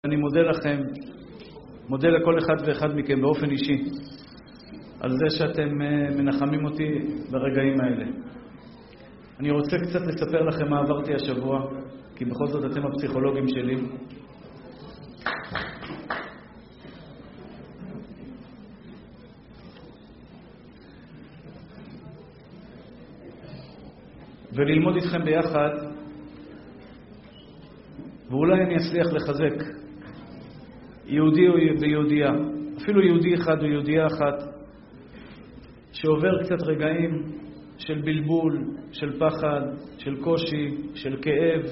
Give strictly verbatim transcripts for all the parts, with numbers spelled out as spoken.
אני מודה לכם, מודה לכל אחד ואחד מכם באופן אישי על זה שאתם מנחמים אותי ברגעים האלה. אני רוצה קצת לספר לכם מה עברתי השבוע, כי בכל זאת אתם הפסיכולוגים שלי. וללמוד איתכם ביחד, ואולי אני אצליח לחזק יהודי ויהודייה, אפילו יהודי אחד או יהודייה אחת, שעובר קצת רגעים של בלבול, של פחד, של קושי, של כאב.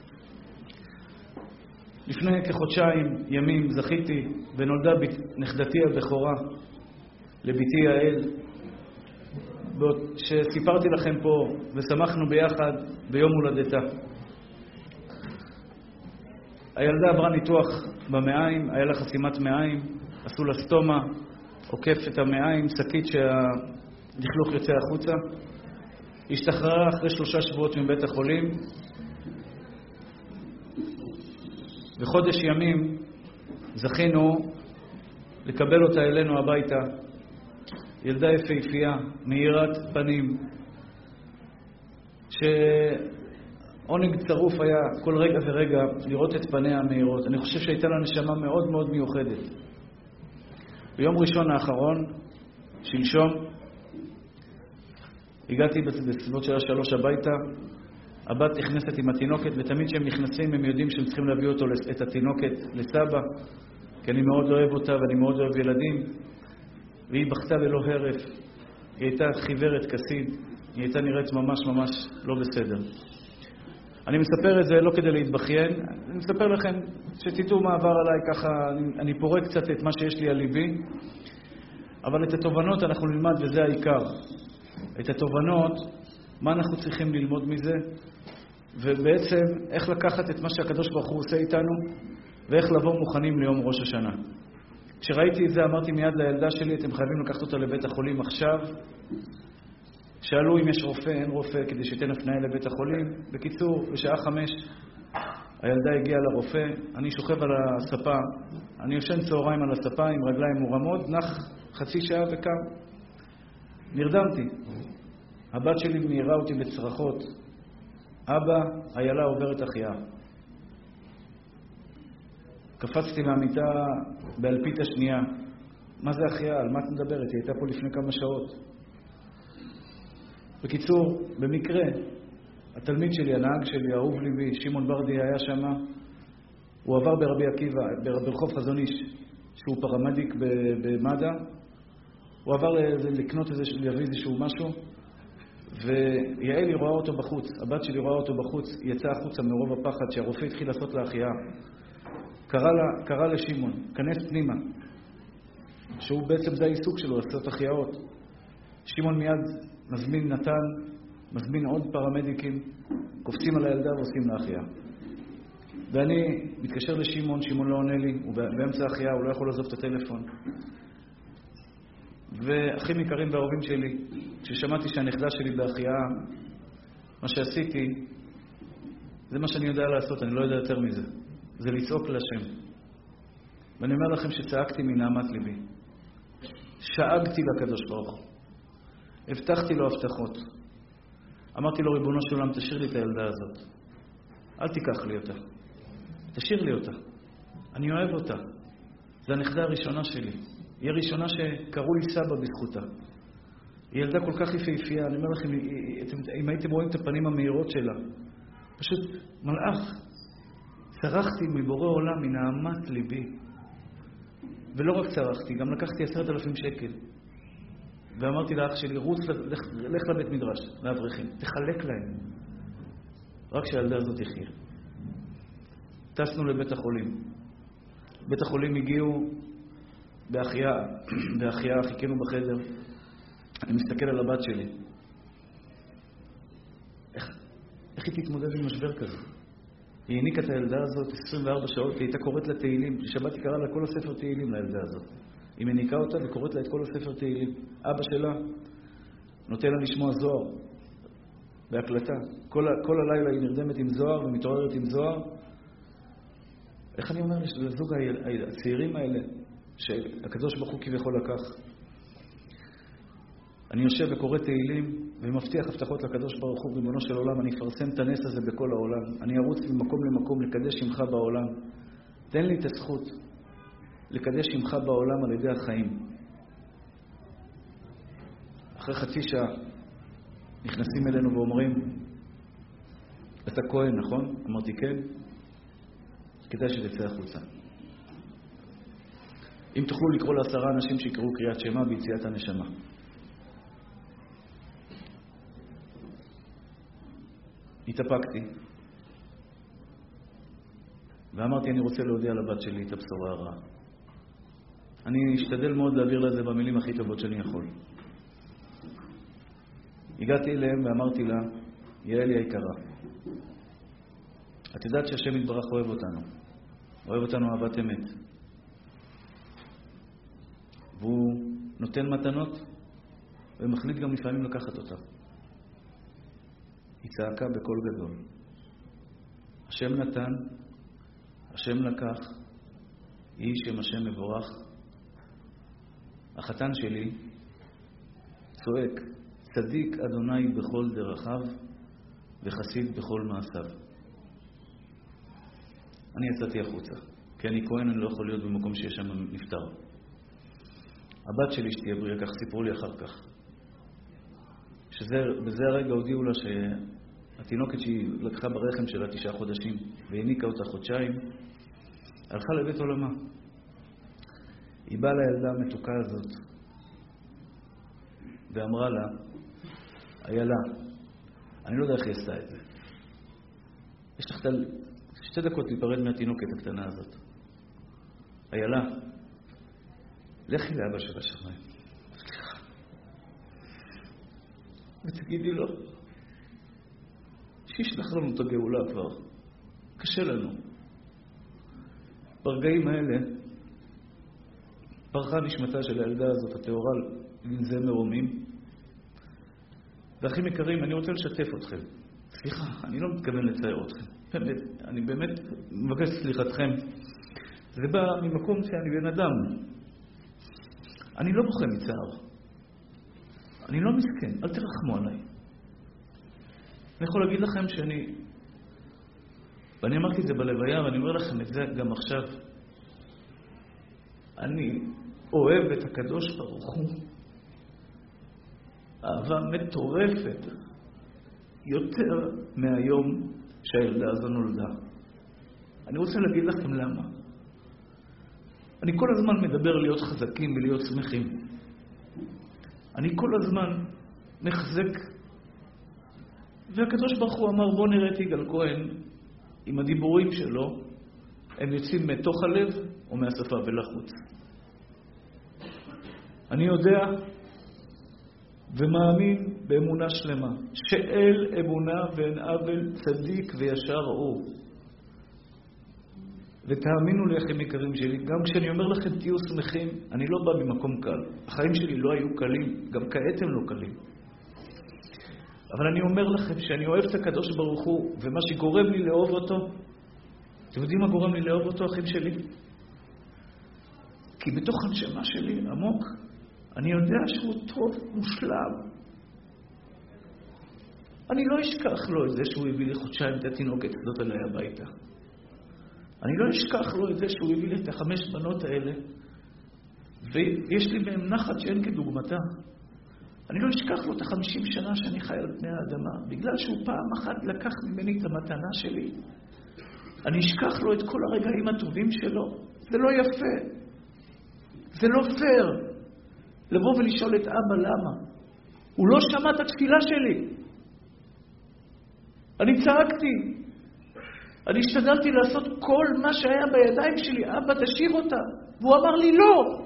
לפני כחודשיים ימים זכיתי ונולדה נכדתי הבכורה לביתי יעל, שסיפרתי לכם פה ושמחנו ביחד ביום הולדתה. הילדה עברה ניתוח במעיים, היה לה חסימת מעיים, עשו לה סטומה, עוקף את המעיים, שקית שהדכלוך יוצא החוצה. השתחררה אחרי שלושה שבועות מבית החולים, וחודש ימים זכינו לקבל אותה אלינו הביתה. ילדה יפהפייה, מאירת פנים, ש... עונג צרוף היה כל רגע ורגע לראות את פניה המאירות. אני חושב שהייתה לה נשמה מאוד מאוד מיוחדת. ביום ראשון האחרון, שלשום, הגעתי בסביבות שעה שלוש הביתה. הבת נכנסת עם התינוקת, ותמיד כשהם נכנסים הם יודעים שהם צריכים להביא אותו, את התינוקת לסבא, כי אני מאוד אוהב אותה ואני מאוד אוהב ילדים. והיא בכתה ללא הרף. היא הייתה חיוורת כסיד. היא הייתה נראית ממש ממש לא בסדר. אני מספר את זה לא כדי להתבכיין, אני מספר לכם שתדעו מה עבר עליי ככה, אני, אני פורק קצת את מה שיש לי על ליבי, אבל את התובנות אנחנו נלמד וזה העיקר. את התובנות, מה אנחנו צריכים ללמוד מזה, ובעצם איך לקחת את מה שהקדוש ברוך הוא עושה איתנו, ואיך לבוא מוכנים ליום ראש השנה. כשראיתי את זה אמרתי מיד לילדה שלי, אתם חייבים לקחת אותה לבית החולים עכשיו. שאלו אם יש רופא, אין רופא, כדי שתן הפניה לבית החולים. בקיצור, בשעה חמש הילדה הגיעה לרופא, אני שוכב על הספה, אני יושן צהריים על הספה עם רגליים מורמות, נח חצי שעה וקם. נרדמתי. הבת שלי מהירה אותי בצרחות, אבא, הילדה עוברת החייאה. קפצתי מהמיטה באלפית השנייה. מה זה החייאה? על מה את מדברת? היא הייתה פה לפני כמה שעות. בקיצור, במקרה, התלמיד שלי, הנהג שלי, האהוב ליבי, שמעון ברדי היה שם. הוא עבר ברבי עקיבא, ברחוב חזון איש, שהוא פרמדיק במד"א. הוא עבר לקנות איזה, להביא איזשהו משהו, ויעל רואה אותו בחוץ. הבת שלי רואה אותו בחוץ, היא יצאה החוצה מרוב הפחד שהרופא התחיל לעשות לה החייאה. קרא לה, קרא לשמעון, כנס פנימה, שהוא בעצם זה העיסוק שלו, לעשות החייאות. שמעון מיד מזמין נתן, מזמין עוד פרמדיקים, קופצים על הילדה ועושים לה החייאה. ואני מתקשר לשמעון, שמעון לא עונה לי, הוא באמצע החייאה, הוא לא יכול לעזוב את הטלפון. ואחים יקרים והאהובים שלי, כששמעתי שהנכדה שלי בהחייאה, מה שעשיתי, זה מה שאני יודע לעשות, אני לא יודע יותר מזה. זה לצעוק לשם. ואני אומר לכם שצעקתי מנעמת ליבי. שאגתי לקדוש ברוך הוא. הבטחתי לו הבטחות. אמרתי לו, ריבונו של עולם, תשאיר לי את הילדה הזאת. אל תיקח לי אותה. תשאיר לי אותה. אני אוהב אותה. זו הנכדה הראשונה שלי. היא הראשונה שקראו לי סבא בזכותה. היא ילדה כל כך יפהפייה. אני אומר לכם, אם הייתם רואים את הפנים המהירות שלה, פשוט מלאך. צרחתי מבורא עולם, מנעמת ליבי. ולא רק צרחתי, גם לקחתי עשרת אלפים שקל. ואמרתי לאח שלי, רוץ, לך, לך לבית מדרש, לאברכים, תחלק להם. רק שהילדה הזאת יחיה. טסנו לבית החולים. בית החולים הגיעו בהחייאה, בהחייאה, חיכינו בחדר. אני מסתכל על הבת שלי. איך, איך היא תתמודד עם משבר כזה? היא העניקה את הילדה הזאת עשרים וארבע שעות, היא הייתה קוראת לה תהילים. בשבת היא קראה לה כל הספר תהילים לילדה הזאת. היא מניקה אותה וקוראת לה את כל הספר תהילים. אבא שלה נותן לה לשמוע זוהר בהקלטה. כל, כל הלילה היא נרדמת עם זוהר ומתעוררת עם זוהר. איך אני אומר לזוג הצעירים האלה, שהקדוש ברוך הוא כביכול לקח? אני יושב וקורא תהילים ומבטיח הבטחות לקדוש ברוך הוא, ריבונו של עולם, אני אפרסם את הנס הזה בכל העולם. אני ארוץ ממקום למקום לקדש שמך בעולם. תן לי את הזכות לקדש שמך בעולם על ידי החיים. אחרי חצי שעה נכנסים אלינו ואומרים, אתה כהן, נכון? אמרתי כן. כדאי שתצא החוצה. אם תוכלו לקרוא לעשרה אנשים שיקראו קריאת שמע ביציאת הנשמה. התאפקתי ואמרתי, אני רוצה להודיע לבת שלי את הבשורה הרעה. אני אשתדל מאוד להעביר לזה במילים הכי טובות שאני יכול. הגעתי אליהם ואמרתי לה, יעלי היקרה, את יודעת שהשם יתברך אוהב אותנו, אוהב אותנו אהבת אמת, והוא נותן מתנות ומחליט גם לפעמים לקחת אותה. היא צעקה בקול גדול, השם נתן, השם לקח, יהי שם השם מבורך. החתן שלי צועק, צדיק אדוני בכל דרכיו וחסיד בכל מעשיו. אני יצאתי החוצה, כי אני כהן, אני לא יכול להיות במקום שיש שם נפטר. הבת שלי שתהיה בריאה, כך סיפרו לי אחר כך, שבזה הרגע הודיעו לה שהתינוקת שהיא לקחה ברחם שלה תשעה חודשים והעניקה אותה חודשיים, הלכה לבית עולמה. היא באה לילדה המתוקה הזאת ואמרה לה, איילה, אני לא יודע איך היא עשתה את זה. יש לך שתי דקות להיפרד מהתינוקת הקטנה הזאת. איילה, לכי לאבא של השמיים. סליחה. ותגידי לו, שישלח לנו את הגאולה כבר. קשה לנו. ברגעים האלה, פרחה נשמתה של הילדה הזאת, התאורה לנזי מרומים. ואחים יקרים, אני רוצה לשתף אתכם. סליחה, אני לא מתכוון לצייר אתכם. באמת, אני באמת מבקש סליחתכם. זה בא ממקום שאני בן אדם. אני לא בוכה מצער. אני לא מסכן, אל תרחמו עליי. אני יכול להגיד לכם שאני, ואני אמרתי את זה בלוויה, ואני אומר לכם את זה גם עכשיו. אני אוהב את הקדוש ברוך הוא. אהבה מטורפת. יותר מהיום שהילדה הזו נולדה. אני רוצה להגיד לכם למה. אני כל הזמן מדבר להיות חזקים ולהיות שמחים. אני כל הזמן מחזק. והקדוש ברוך הוא אמר, בוא נראה את יגאל כהן עם הדיבורים שלו, הם יוצאים מתוך הלב או מהשפה ולחוץ. אני יודע ומאמין באמונה שלמה, שאל אמונה ואין עוול צדיק וישר הוא. ותאמינו לי אחים יקרים שלי, גם כשאני אומר לכם תהיו שמחים, אני לא בא ממקום קל. החיים שלי לא היו קלים, גם כעת הם לא קלים. אבל אני אומר לכם שאני אוהב את הקדוש ברוך הוא, ומה שגורם לי לאהוב אותו, אתם יודעים מה גורם לי לאהוב אותו, אחים שלי? כי בתוך הנשמה שלי, עמוק, אני יודע שהוא טוב, מושלם. אני לא אשכח לו את זה שהוא הביא לי חודשיים את התינוקת הזאת עליי הביתה. אני לא אשכח לו את זה שהוא הביא לי את החמש בנות האלה, ויש לי מהם נחת שאין כדוגמתה. אני לא אשכח לו את החמישים שנה שאני חי על פני האדמה, בגלל שהוא פעם אחת לקח ממני את המתנה שלי. אני אשכח לו את כל הרגעים הטובים שלו. זה לא יפה. זה לא פייר. לבוא ולשאול את אבא למה. הוא לא שמע את התפילה שלי. אני צעקתי. אני השתדלתי לעשות כל מה שהיה בידיים שלי. אבא, תשאיר אותה. והוא אמר לי לא.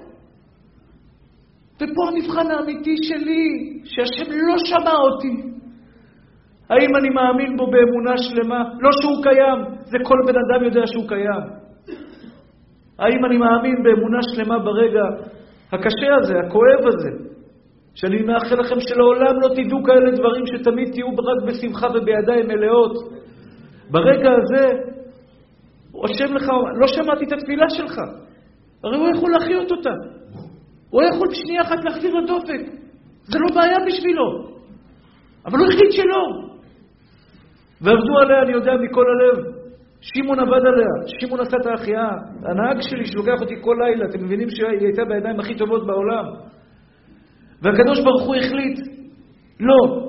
ופה המבחן האמיתי שלי, שהשם לא שמע אותי. האם אני מאמין בו באמונה שלמה? לא שהוא קיים, זה כל בן אדם יודע שהוא קיים. האם אני מאמין באמונה שלמה ברגע הקשה הזה, הכואב הזה, שאני מאחל לכם שלעולם לא תדעו כאלה דברים, שתמיד תהיו רק בשמחה ובידיים מלאות. ברגע הזה, השם לך, לא שמעתי את התפילה שלך. הרי הוא יכול להחיות אותה. הוא יכול בשנייה אחת להחזיר לדופק. זה לא בעיה בשבילו. אבל הוא החליט שלא. ועבדו עליה, אני יודע מכל הלב. שימון עבד עליה. שימון עשה את ההחייאה. הנהג שלי שלוקח אותי כל לילה. אתם מבינים שהיא הייתה בידיים הכי טובות בעולם. והקדוש ברוך הוא החליט. לא.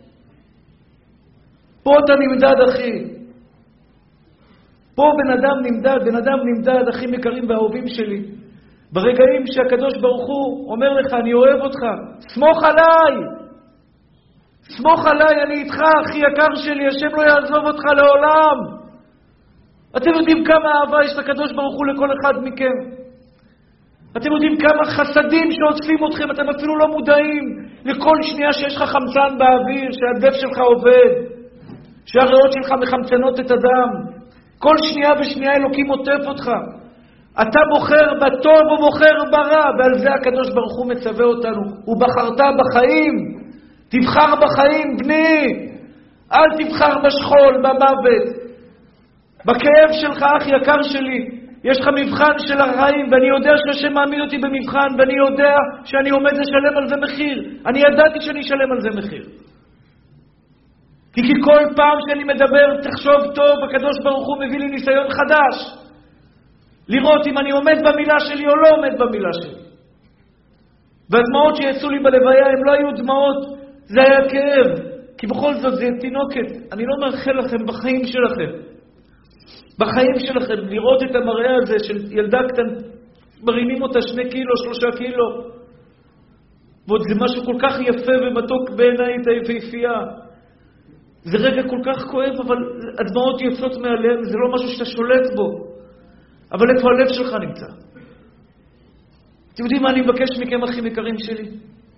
פה אתה נמדד, אחי. פה בן אדם נמדד, בן אדם נמדד, אחים יקרים ואהובים שלי. ברגעים שהקדוש ברוך הוא אומר לך, אני אוהב אותך, סמוך עליי. סמוך עליי, אני איתך, אחי יקר שלי, השם לא יעזוב אותך לעולם. אתם יודעים כמה אהבה יש לקדוש ברוך הוא לכל אחד מכם? אתם יודעים כמה חסדים שעוטפים אתכם, אתם אפילו לא מודעים לכל שנייה שיש לך חמצן באוויר, שהדף שלך עובד, שהריאות שלך מחמצנות את הדם. כל שנייה ושנייה אלוקים עוטף אותך. אתה בוחר בטוב ובוחר ברע, ועל זה הקדוש ברוך הוא מצווה אותנו. הוא בחרת בחיים. תבחר בחיים, בני. אל תבחר בשכול, במוות. בכאב שלך, אח יקר שלי, יש לך מבחן של החיים, ואני יודע שהשם מעמיד אותי במבחן, ואני יודע שאני עומד לשלם על זה מחיר. אני ידעתי שאני אשלם על זה מחיר. כי, כי כל פעם שאני מדבר, תחשוב טוב, הקדוש ברוך הוא מביא לי ניסיון חדש. לראות אם אני עומד במילה שלי או לא עומד במילה שלי. והדמעות שיצאו לי בלוויה, הם לא היו דמעות, זה היה כאב. כי בכל זאת זה תינוקת. אני לא מאחל לכם בחיים שלכם. בחיים שלכם, לראות את המראה הזה של ילדה קטן, מרימים אותה שני קילו, שלושה קילו. ועוד זה משהו כל כך יפה ומתוק בעיניי את היפהפייה. זה רגע כל כך כואב, אבל הדמעות יוצאות מעליהם, זה לא משהו שאתה שולט בו. אבל איפה הלב שלך נמצא? אתם יודעים מה אני מבקש מכם, אחים יקרים שלי?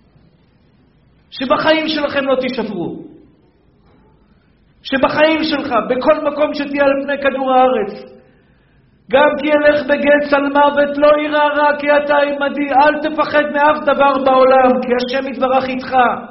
שבחיים שלכם לא תשברו. שבחיים שלך, בכל מקום שתהיה על פני כדור הארץ, גם כי ילך בגץ על מוות, לא יראה רע, כי אתה עמדי, אל תפחד מאף דבר בעולם, כי השם יתברך איתך.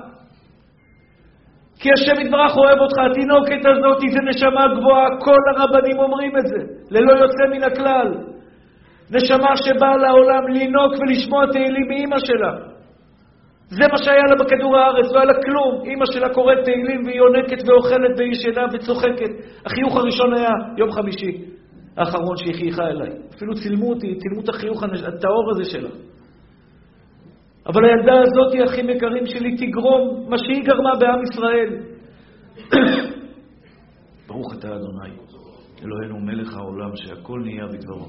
כי השם יתברך אוהב אותך. התינוקת הזאת זה נשמה גבוהה, כל הרבנים אומרים את זה, ללא יוצא מן הכלל. נשמה שבאה לעולם לינוק ולשמוע תהילים מאמא שלה. זה מה שהיה לה בכדור הארץ, לא היה לה כלום. אמא שלה קוראת תהילים והיא עונקת ואוכלת והיא ישנה וצוחקת. החיוך הראשון היה יום חמישי האחרון שהיא חייכה אליי. אפילו צילמו אותי, צילמו את החיוך הטהור הזה שלה. אבל הילדה הזאת, אחים יקרים שלי, תגרום מה שהיא גרמה בעם ישראל. ברוך אתה אדוני, אלוהינו מלך העולם, שהכל נהיה בדברו.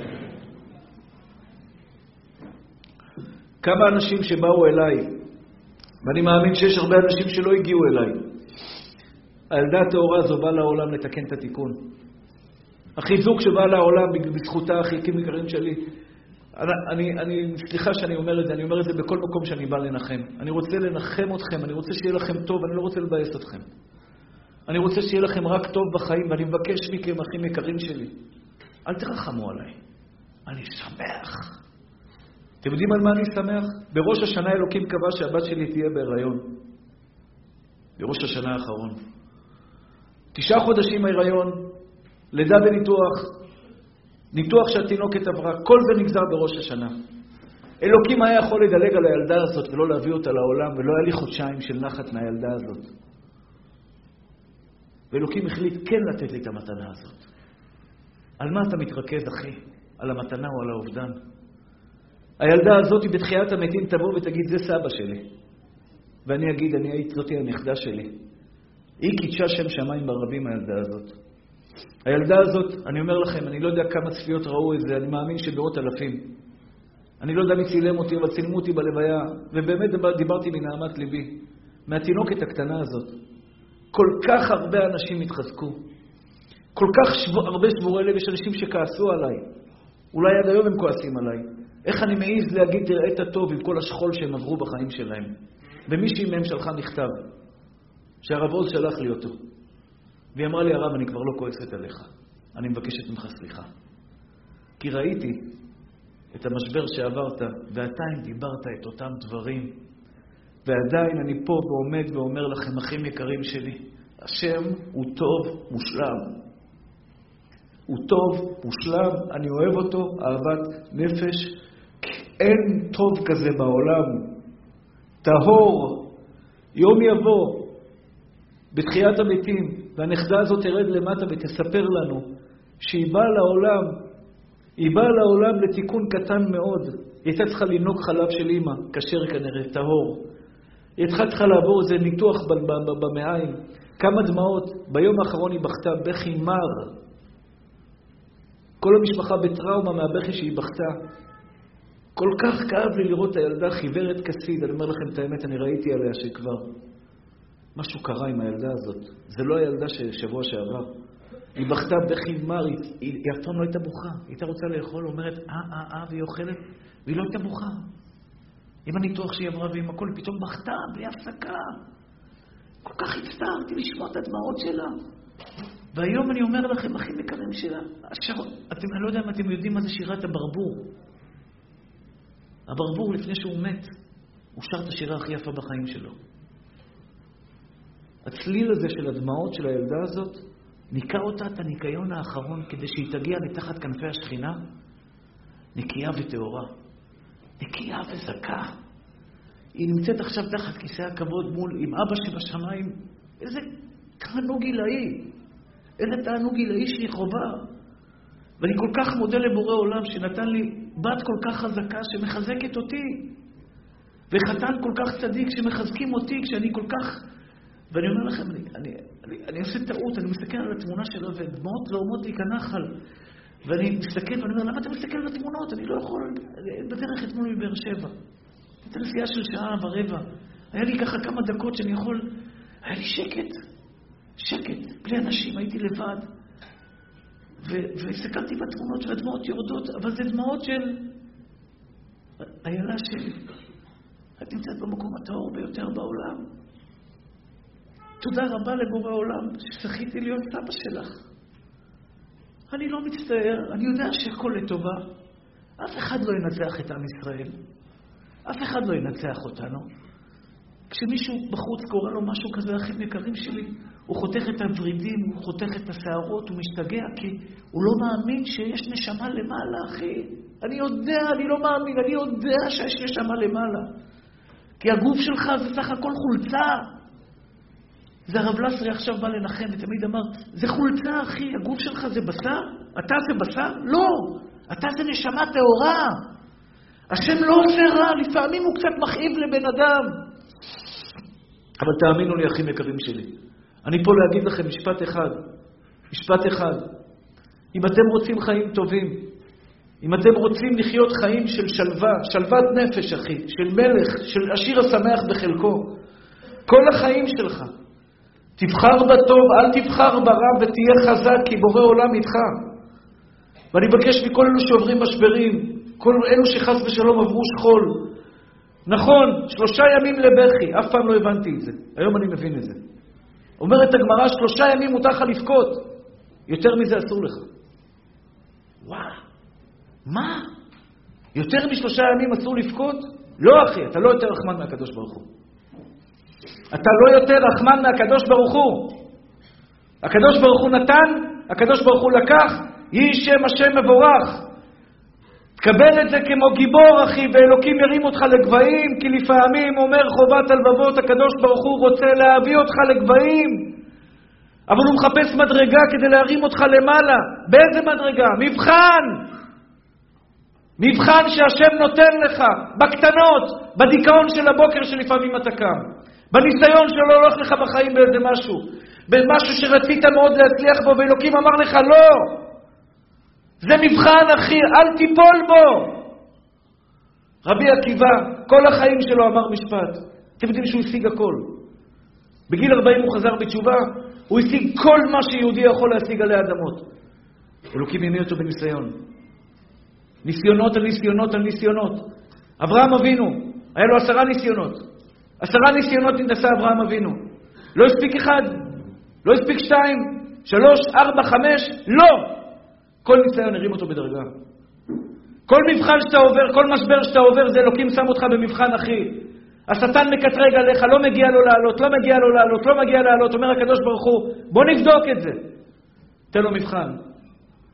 כמה אנשים שבאו אליי, ואני מאמין שיש הרבה אנשים שלא הגיעו אליי. הילדה התאורה הזו באה לעולם לתקן את התיקון. החיזוק שבא לעולם בזכותה, אחים יקרים שלי, אני, אני, סליחה שאני אומר את זה, אני אומר את זה בכל מקום שאני בא לנחם. אני רוצה לנחם אתכם, אני רוצה שיהיה לכם טוב, אני לא רוצה לבאס אתכם. אני רוצה שיהיה לכם רק טוב בחיים, ואני מבקש מכם, אחים יקרים שלי, אל תרחמו עליי. אני שמח. אתם יודעים על מה אני שמח? בראש השנה אלוקים קבע שהבת שלי תהיה בהיריון. בראש השנה האחרון. תשעה חודשים ההיריון, לידה בניתוח, ניתוח שהתינוקת עברה, כל זה נגזר בראש השנה. אלוקים היה יכול לדלג על הילדה הזאת ולא להביא אותה לעולם, ולא היה לי חודשיים של נחת מהילדה הזאת. ואלוקים החליט כן לתת לי את המתנה הזאת. על מה אתה מתרכז, אחי? על המתנה או על האובדן? הילדה הזאת בתחיית המתים תבוא ותגיד, זה סבא שלי. ואני אגיד, אני הייתי זאתי הנכדה שלי. היא קידשה שם שמיים ברבים, הילדה הזאת. הילדה הזאת, אני אומר לכם, אני לא יודע כמה צפיות ראו את זה, אני מאמין שבאות אלפים. אני לא יודע מי צילם אותי, אבל צילמו אותי בלוויה, ובאמת דיברתי מנעמת ליבי, מהתינוקת הקטנה הזאת. כל כך הרבה אנשים התחזקו. כל כך שבו, הרבה שבורי לב, יש אנשים שכעסו עליי. אולי עד היום הם כועסים עליי. איך אני מעיז להגיד, תראה את הטוב עם כל השכול שהם עברו בחיים שלהם. ומישהי מהם שלחה מכתב, שהרב עוז שלח לי אותו. והיא אמרה לי, הרב, אני כבר לא כועסת עליך. אני מבקשת ממך סליחה. כי ראיתי את המשבר שעברת, ועדיין דיברת את אותם דברים. ועדיין אני פה ועומד ואומר לכם, אחים יקרים שלי, השם הוא טוב, מושלם. הוא טוב, מושלם, אני אוהב אותו, אהבת נפש. אין טוב כזה בעולם. טהור, יום יבוא, בתחיית המתים, והנכדה הזאת תרד למטה ותספר לנו שהיא באה לעולם, היא באה לעולם לתיקון קטן מאוד. היא הייתה צריכה לנוק חלב של אמא, כשר כנראה, טהור. היא הייתה צריכה לעבור איזה ניתוח במעיים. כמה דמעות, ביום האחרון היא בכתה בכי מר. כל המשפחה בטראומה מהבכי שהיא בכתה. כל כך כאב לי לראות את הילדה חיוורת כסיד. אני אומר לכם את האמת, אני ראיתי עליה שכבר משהו קרה עם הילדה הזאת. זה לא הילדה ששבוע שעבר. היא בכתה בכי מר, היא, היא, היא אף פעם לא הייתה בוכה. היא הייתה רוצה לאכול, אומרת, אה, אה, אה, והיא אוכלת, והיא לא הייתה בוכה. עם הניתוח שהיא עברה ועם הכל, פתאום בכתה, בלי הפסקה. כל כך הצטערתי לשמוע את הדמעות שלה. והיום אני אומר לכם, אחים יקרים שלה, השיר, אתם, אני לא יודע אם אתם יודעים מה זה שירת הברבור. הברבור, לפני שהוא מת, הוא שר את השירה הכי יפה בחיים שלו. הצליל הזה של הדמעות של הילדה הזאת, ניקה אותה את הניקיון האחרון, כדי שהיא תגיע מתחת כנפי השכינה, נקייה וטהורה. נקייה וזכה. היא נמצאת עכשיו תחת כיסא הכבוד מול עם אבא שבשמיים. איזה תענוג גילאי. איזה תענוג גילאי שהיא חובה. ואני כל כך מודה לבורא עולם שנתן לי בת כל כך חזקה שמחזקת אותי. וחתן כל כך צדיק שמחזקים אותי כשאני כל כך... ואני אומר לכם, אני, אני, אני, אני עושה טעות, אני מסתכל על התמונה שלו ודמעות זורמות לי כנחל. ואני מסתכל ואני אומר, למה אתה מסתכל על התמונות? אני לא יכול... בדרך אתמול מבאר שבע. הייתה נסיעה של שעה ורבע. היה לי ככה כמה דקות שאני יכול... היה לי שקט. שקט. בלי אנשים, הייתי לבד. והסתכלתי בתמונות והדמעות יורדות, אבל זה דמעות של... הילדה שלי. את נמצאת במקום הטהור ביותר בעולם. תודה רבה לבורא העולם שזכיתי להיות סבא שלך. אני לא מצטער, אני יודע שהכל לטובה. אף אחד לא ינצח את עם ישראל. אף אחד לא ינצח אותנו. כשמישהו בחוץ קורא לו משהו כזה, אחים יקרים שלי, הוא חותך את הורידים, הוא חותך את השערות, הוא משתגע, כי הוא לא מאמין שיש נשמה למעלה, אחי. אני יודע, אני לא מאמין, אני יודע שיש נשמה למעלה. כי הגוף שלך זה סך הכל חולצה. זה הרב לסרי עכשיו בא לנחם ותמיד אמר, זה חולצה אחי, הגוף שלך זה בשר? אתה זה בשר? לא, אתה זה נשמה טהורה. השם לא עושה רע, לפעמים הוא קצת מכאיב לבן אדם. אבל תאמינו לי אחים יקרים שלי, אני פה להגיד לכם משפט אחד, משפט אחד. אם אתם רוצים חיים טובים, אם אתם רוצים לחיות חיים של שלווה, שלוות נפש אחי, של מלך, של עשיר השמח בחלקו, כל החיים שלך, תבחר בטוב, אל תבחר ברע ותהיה חזק, כי בורא עולם איתך. ואני מבקש מכל אלו שעוברים משברים, כל אלו שחס ושלום עברו שכול. נכון, שלושה ימים לבכי, אף פעם לא הבנתי את זה. היום אני מבין את זה. אומרת הגמרא, שלושה ימים מותר לך לבכות. יותר מזה אסור לך. וואו, מה? יותר משלושה ימים אסור לבכות? לא אחי, אתה לא יותר רחמן מהקדוש ברוך הוא. אתה לא יותר רחמן מהקדוש ברוך הוא. הקדוש ברוך הוא נתן, הקדוש ברוך הוא לקח, יהי שם השם מבורך. תקבל את זה כמו גיבור אחי, ואלוקים ירים אותך לגבהים, כי לפעמים אומר חובת הלבבות, הקדוש ברוך הוא רוצה להביא אותך לגבהים, אבל הוא מחפש מדרגה כדי להרים אותך למעלה. באיזה מדרגה? מבחן. מבחן שהשם נותן לך, בקטנות, בדיכאון של הבוקר שלפעמים אתה קם. בניסיון שלא הולך לך בחיים באיזה משהו, במשהו שרצית מאוד להצליח בו, ואלוקים אמר לך לא. זה מבחן אחי, אל תיפול בו. רבי עקיבא, כל החיים שלו אמר משפט. אתם יודעים שהוא השיג הכל. בגיל ארבעים הוא חזר בתשובה, הוא השיג כל מה שיהודי יכול להשיג עלי אדמות. אלוקים ימי אותו בניסיון. ניסיונות על ניסיונות על ניסיונות. אברהם אבינו, היה לו עשרה ניסיונות. עשרה ניסיונות ננסה אברהם אבינו. לא הספיק אחד, לא הספיק שתיים, שלוש, ארבע, חמש, לא. כל ניסיון הרים אותו בדרגה. כל מבחן שאתה עובר, כל משבר שאתה עובר, זה אלוקים שם אותך במבחן אחי. השטן מקטרג עליך, לא מגיע לו לעלות, לא מגיע לו לעלות, לא מגיע לעלות. אומר הקדוש ברוך הוא, בוא נבדוק את זה. תן לו מבחן.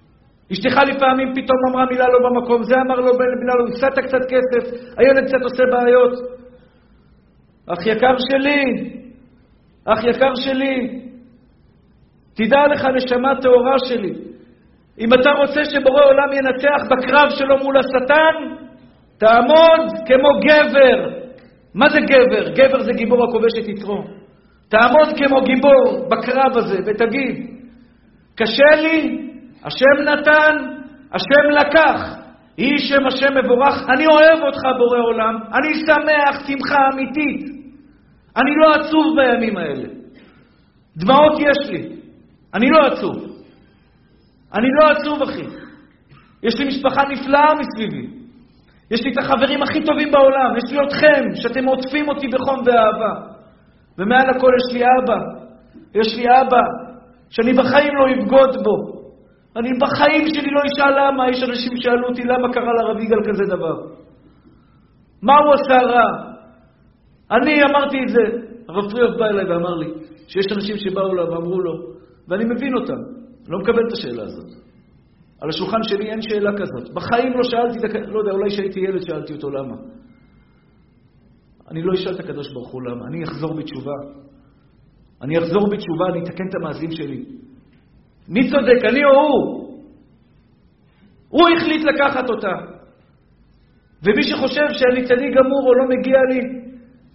אשתך לפעמים פתאום אמרה מילה לא במקום, זה אמר לו מילה לא, הפסדת קצת כסף, הילד קצת עושה בעיות. אח יקר שלי, אח יקר שלי, תדע לך נשמה טהורה שלי, אם אתה רוצה שבורא עולם ינצח בקרב שלו מול השטן, תעמוד כמו גבר. מה זה גבר? גבר זה גיבור הכובש את יצרו. תעמוד כמו גיבור בקרב הזה ותגיד, קשה לי, השם נתן, השם לקח, יהי שם השם מבורך, אני אוהב אותך בורא עולם, אני שמח שמחה אמיתית, אני לא עצוב בימים האלה, דמעות יש לי, אני לא עצוב, אני לא עצוב אחי, יש לי משפחה נפלאה מסביבי, יש לי את החברים הכי טובים בעולם, יש לי אתכם שאתם עוטפים אותי בחום ואהבה, ומעל הכל יש לי אבא, יש לי אבא שאני בחיים לא אבגוד בו, אני בחיים שלי לא אשאל למה. יש אנשים שאלו אותי למה קרה לרב יגאל כזה דבר, מה הוא עשה רע. אני אמרתי את זה, הרב פריאוף בא אליי ואמר לי שיש אנשים שבאו לו ואמרו לו, ואני מבין אותם, לא מקבל את השאלה הזאת. על השולחן שלי אין שאלה כזאת, בחיים לא שאלתי, לא יודע, אולי שהייתי ילד שאלתי אותו למה. אני לא אשאל את הקדוש ברוך הוא למה, אני אחזור בתשובה, אני אחזור בתשובה, אני אתקן את המעשים שלי. מי צודק, אני או הוא? הוא החליט לקחת אותה. ומי שחושב שאני צדיק גמור או לא מגיע לי,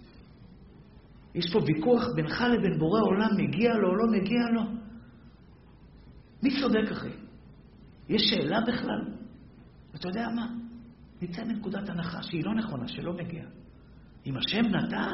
יש פה ויכוח בינך לבין בורא עולם, מגיע לו או לא מגיע לו. מי צודק אחי? יש שאלה בכלל? אתה יודע מה? נצא מנקודת הנחה שהיא לא נכונה, שלא מגיע. אם השם נתן,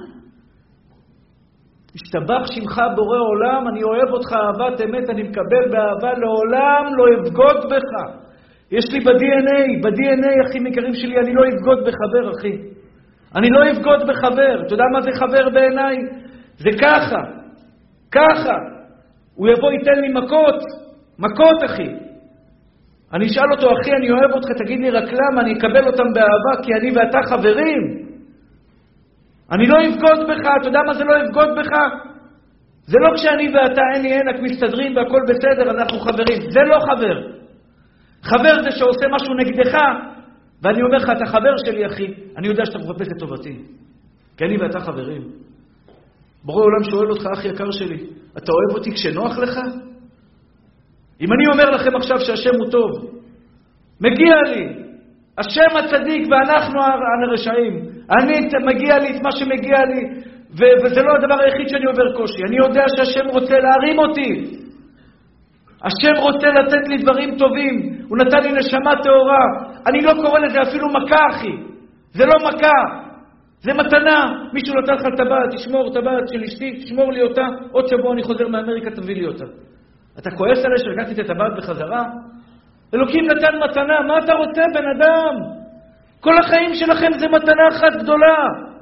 השתבח שמך בורא עולם, אני אוהב אותך אהבת אמת, אני מקבל באהבה, לעולם לא אבגוד בך. יש לי ב-די אן איי, ב-די אן איי אחים יקרים שלי, אני לא אבגוד בחבר אחי. אני לא אבגוד בחבר. אתה יודע מה זה חבר בעיניי? זה ככה, ככה. הוא יבוא ייתן לי מכות, מכות אחי. אני אשאל אותו, אחי אני אוהב אותך, תגיד לי רק למה, אני אקבל אותם באהבה, כי אני ואתה חברים. אני לא אבגוד בך, אתה יודע מה זה לא אבגוד בך? זה לא כשאני ואתה אין לי ענק מסתדרים והכל בסדר, אנחנו חברים. זה לא חבר. חבר זה שעושה משהו נגדך, ואני אומר לך, אתה חבר שלי אחי, אני יודע שאתה מחפש לטובתי. כי אני ואתה חברים. בורא עולם שואל אותך, אח יקר שלי, אתה אוהב אותי כשנוח לך? אם אני אומר לכם עכשיו שהשם הוא טוב, מגיע לי, השם הצדיק ואנחנו הרשעים, אני מגיע לי את מה שמגיע לי, ו- וזה לא הדבר היחיד שאני עובר קושי. אני יודע שהשם רוצה להרים אותי. השם רוצה לתת לי דברים טובים. הוא נתן לי נשמה טהורה. אני לא קורא לזה אפילו מכה, אחי. זה לא מכה. זה מתנה. מישהו נתן לך טבעת, תשמור טבעת של אשתי, תשמור לי אותה. עוד שבוע אני חוזר מאמריקה, תביא לי אותה. אתה כועס עליי שלקחתי את הטבעת בחזרה? אלוקים נתן מתנה. מה אתה רוצה, בן אדם? כל החיים שלכם זה מתנה אחת גדולה.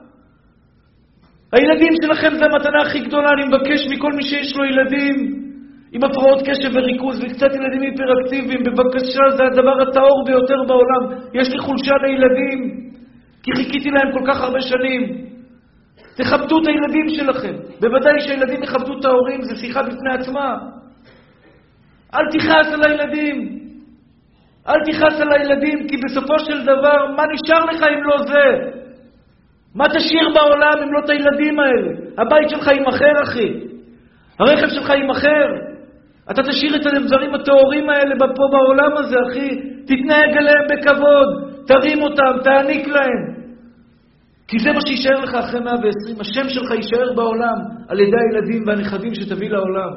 הילדים שלכם זה המתנה הכי גדולה. אני מבקש מכל מי שיש לו ילדים עם הפרעות קשב וריכוז וקצת ילדים היפראקטיביים, בבקשה, זה הדבר הטהור ביותר בעולם. יש לי חולשה לילדים, כי חיכיתי להם כל כך הרבה שנים. תכבדו את הילדים שלכם. בוודאי שהילדים יכבדו את ההורים, זה שיחה בפני עצמה. אל תכעס על הילדים. אל תכעס על הילדים, כי בסופו של דבר, מה נשאר לך אם לא זה? מה תשאיר בעולם אם לא את הילדים האלה? הבית שלך יימכר, אחי. הרכב שלך יימכר. אתה תשאיר את הדברים הטהורים האלה פה בעולם הזה, אחי. תתנהג עליהם בכבוד. תרים אותם, תעניק להם. כי זה מה שישאר לך אחרי מאה ועשרים. השם שלך יישאר בעולם על ידי הילדים והנכדים שתביא לעולם.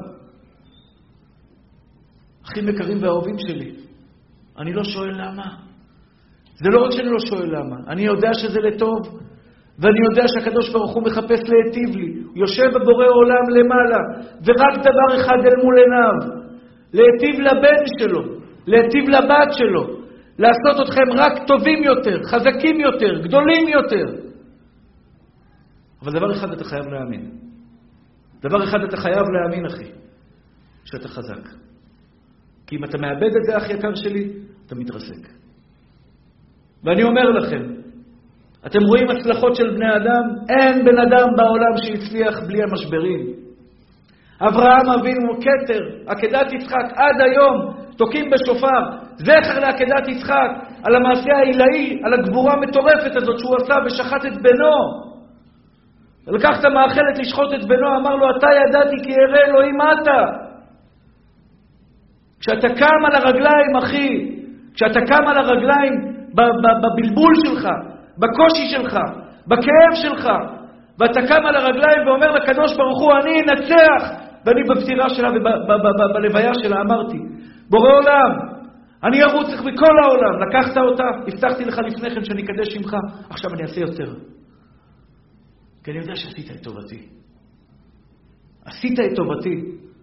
אחים יקרים והאהובים שלי, אני לא שואל למה. זה לא רק שאני לא שואל למה. אני יודע שזה לטוב, ואני יודע שהקדוש ברוך הוא מחפש להיטיב לי. הוא יושב בבורא עולם למעלה, ורק דבר אחד אל מול עיניו. להיטיב לבן שלו, להיטיב לבת שלו. לעשות אתכם רק טובים יותר, חזקים יותר, גדולים יותר. אבל דבר אחד אתה חייב להאמין. דבר אחד אתה חייב להאמין, אחי. שאתה חזק. כי אם אתה מאבד את זה, אח יקר שלי, אתה מתרסק. ואני אומר לכם, אתם רואים הצלחות של בני אדם? אין בן אדם בעולם שהצליח בלי המשברים. אברהם אבינו כתר, עקדת יצחק, עד היום תוקים בשופר, זכר לעקדת יצחק, על המעשה העילאי, על הגבורה המטורפת הזאת שהוא עשה ושחט את בנו. לקח את המאכלת לשחוט את בנו, אמר לו, אתה ידעתי כי ירא אלוהים אתה. כשאתה קם על הרגליים, אחי, כשאתה קם על הרגליים בבלבול שלך, בקושי שלך, בכאב שלך, ואתה קם על הרגליים ואומר לקדוש ברוך הוא, אני אנצח, ואני בפטירה שלה ובלוויה שלה אמרתי, בורא עולם, אני ארוץ בכל העולם, לקחת אותה, הבטחתי לך לפני כן שאני אקדש שמך, עכשיו אני אעשה יותר. כי אני יודע שעשית את טובתי. עשית את טובתי.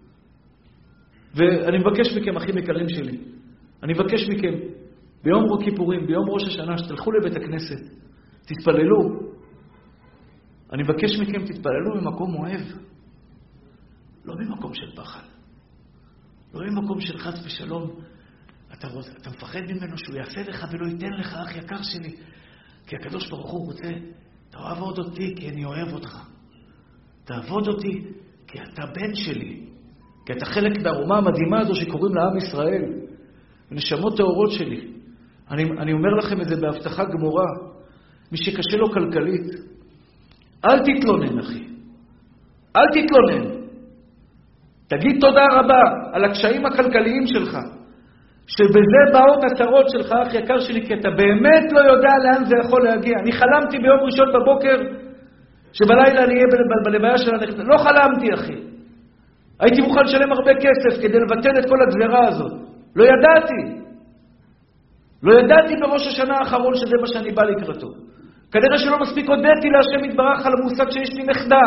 ואני מבקש מכם, אחים יקרים שלי, אני מבקש מכם, ביום כיפורים, ביום ראש השנה, שתלכו לבית הכנסת, תתפללו. אני מבקש מכם, תתפללו במקום אוהב. לא במקום של פחד. לא במקום של חס ושלום. אתה, אתה מפחד ממנו שהוא יעשה לך ולא ייתן לך, אח יקר שלי. כי הקדוש ברוך הוא רוצה, תעבוד אותי כי אני אוהב אותך. תעבוד אותי כי אתה בן שלי. כי אתה חלק מהרומה המדהימה הזו שקוראים לעם ישראל. ונשמות טהורות שלי. אני, אני אומר לכם את זה בהבטחה גמורה. מי שקשה לו כלכלית, אל תתלונן, אחי. אל תתלונן. תגיד תודה רבה על הקשיים הכלכליים שלך. שבזה באות הצרות שלך, אח יקר שלי, כי אתה באמת לא יודע לאן זה יכול להגיע. אני חלמתי ביום ראשון בבוקר, שבלילה אני אהיה בלוויה של הנכד. לא חלמתי, אחי. הייתי מוכן לשלם הרבה כסף כדי לבטל את כל הגזרה הזאת. לא ידעתי. לא ידעתי בראש השנה האחרון שזה מה שאני בא לקראתו. כנראה שלא מספיק הודיתי להשם יתברך על המושג שיש לי נכדה.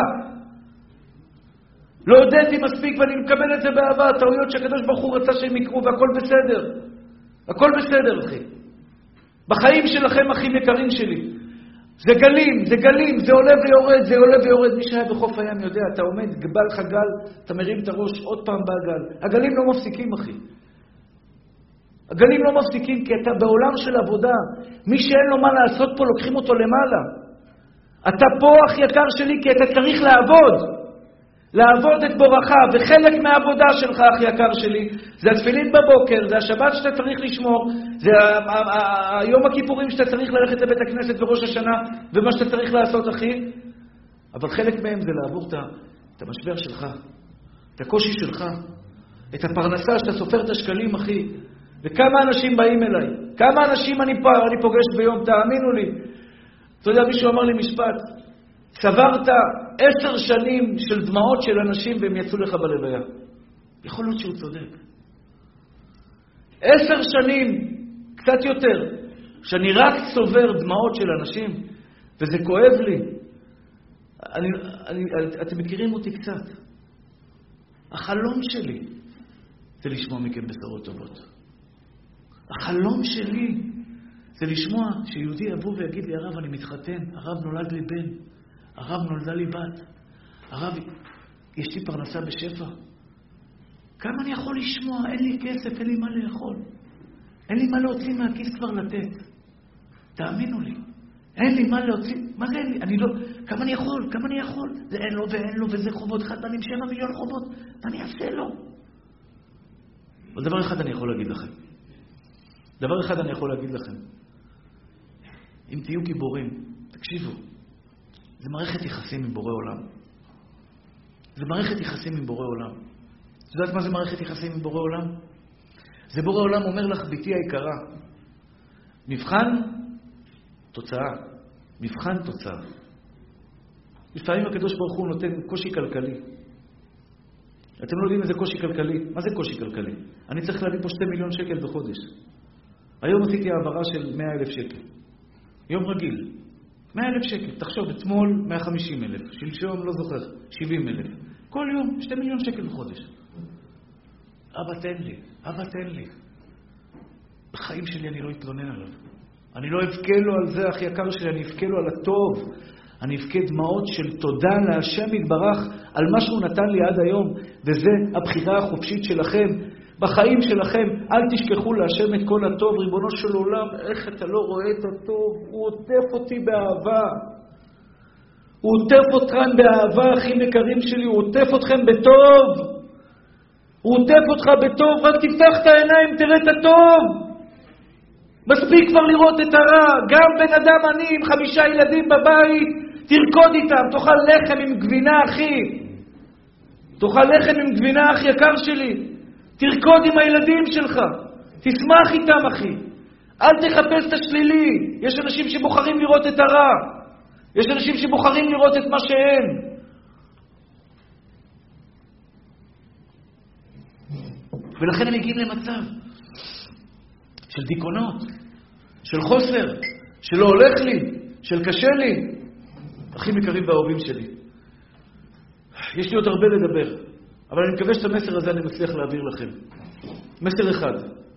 לא הודיתי מספיק ואני מקבל את זה באהבה. הטעויות שהקדוש ברוך הוא רצה שהם יקרו והכל בסדר. הכל בסדר, אחי. בחיים שלכם, אחים יקרים שלי. זה גלים, זה גלים, זה עולה ויורד, זה עולה ויורד. מי שהיה בחוף הים יודע, אתה עומד, בא לך גל, אתה מרים את הראש, עוד פעם בא גל. הגלים לא מפסיקים, אחי. הגלים לא מפסיקים כי אתה בעולם של עבודה. מי שאין לו מה לעשות פה, לוקחים אותו למעלה. אתה פה, אח יקר שלי, כי אתה צריך לעבוד. לעבוד את בורכה, וחלק מהעבודה שלך, אח יקר שלי, זה התפילין בבוקר, זה השבת שאתה צריך לשמור, זה היום הכיפורים שאתה צריך ללכת לבית הכנסת בראש השנה, ומה שאתה צריך לעשות, אחי. אבל חלק מהם זה לעבור את המשבר שלך, את הקושי שלך, את הפרנסה שאתה סופר את השקלים, אחי. וכמה אנשים באים אליי, כמה אנשים אני, אני פוגש ביום, תאמינו לי. אתה יודע, מישהו אמר לי משפט, צברת עשר שנים של דמעות של אנשים והם יצאו לך בלוויה. יכול להיות שהוא צודק. עשר שנים, קצת יותר, שאני רק סובר דמעות של אנשים, וזה כואב לי. אני, אני, אתם מכירים אותי קצת. החלום שלי זה לשמוע מכם בשורות טובות. החלום שלי זה לשמוע שיהודי יבוא ויגיד לי, הרב, אני מתחתן, הרב נולד לי בן. הרב נולדה לי בת. הרב, יש לי פרנסה בשפע. כמה אני יכול לשמוע? אין לי כסף, אין לי מה לאכול. אין לי מה להוציא מהכיס כבר לתת. תאמינו לי. אין לי מה להוציא. מה זה אין לי? אני לא... כמה אני יכול? כמה אני יכול? זה אין לו ואין לו וזה חובות. אחד בנים שבע מיליון חובות. מה אני אעשה לו? אבל דבר אחד אני יכול להגיד לכם. דבר אחד אני יכול להגיד לכם. אם תהיו גיבורים, תקשיבו. זה מערכת יחסים עם בורא עולם. זה מערכת יחסים עם בורא עולם. את יודעת מה זה מערכת יחסים עם בורא עולם? זה בורא עולם אומר לך, ביתי היקרה, מבחן, תוצאה. מבחן, תוצאה. לפעמים הקדוש ברוך הוא נותן קושי כלכלי. אתם לא יודעים איזה קושי כלכלי. מה זה קושי כלכלי? אני צריך להביא פה שתי מיליון שקל בחודש. היום עשיתי העברה של מאה אלף שקל. יום רגיל. מאה אלף שקל. תחשוב, אתמול מאה וחמישים אלף. שלשום, לא זוכר, שבעים אלף. כל יום, שתי מיליון שקל בחודש. אבא תן לי, אבא תן לי. בחיים שלי אני לא אתלונן עליו. אני לא אבכה לו על זה, אח יקר שלי, אני אבכה לו על הטוב. אני אבכה דמעות של תודה להשם יתברך על מה שהוא נתן לי עד היום. וזה הבחירה החופשית שלכם. בחיים שלכם, אל תשכחו להשם את כל הטוב. ריבונו של עולם, איך אתה לא רואה את הטוב? הוא עוטף אותי באהבה. הוא עוטף אתכם באהבה, אחים יקרים שלי. הוא עוטף אתכם בטוב. הוא עוטף אותך בטוב. רק תפתח את העיניים, תראה את הטוב. מספיק כבר לראות את הרע. גם בן אדם עני עם חמישה ילדים בבית, תרקוד איתם, תאכל לחם עם גבינה, אחי. תאכל לחם עם גבינה, אח יקר שלי. תרקוד עם הילדים שלך. תשמח איתם, אחי. אל תחפש את השלילי. יש אנשים שבוחרים לראות את הרע. יש אנשים שבוחרים לראות את מה שאין. ולכן הם מגיעים למצב של דיכאונות, של חוסר, שלא הולך לי, של קשה לי. אחים יקרים ואהובים שלי, יש לי עוד הרבה לדבר, אבל אני מקווה שאת המסר הזה אני מצליח להעביר לכם. מסר אחד,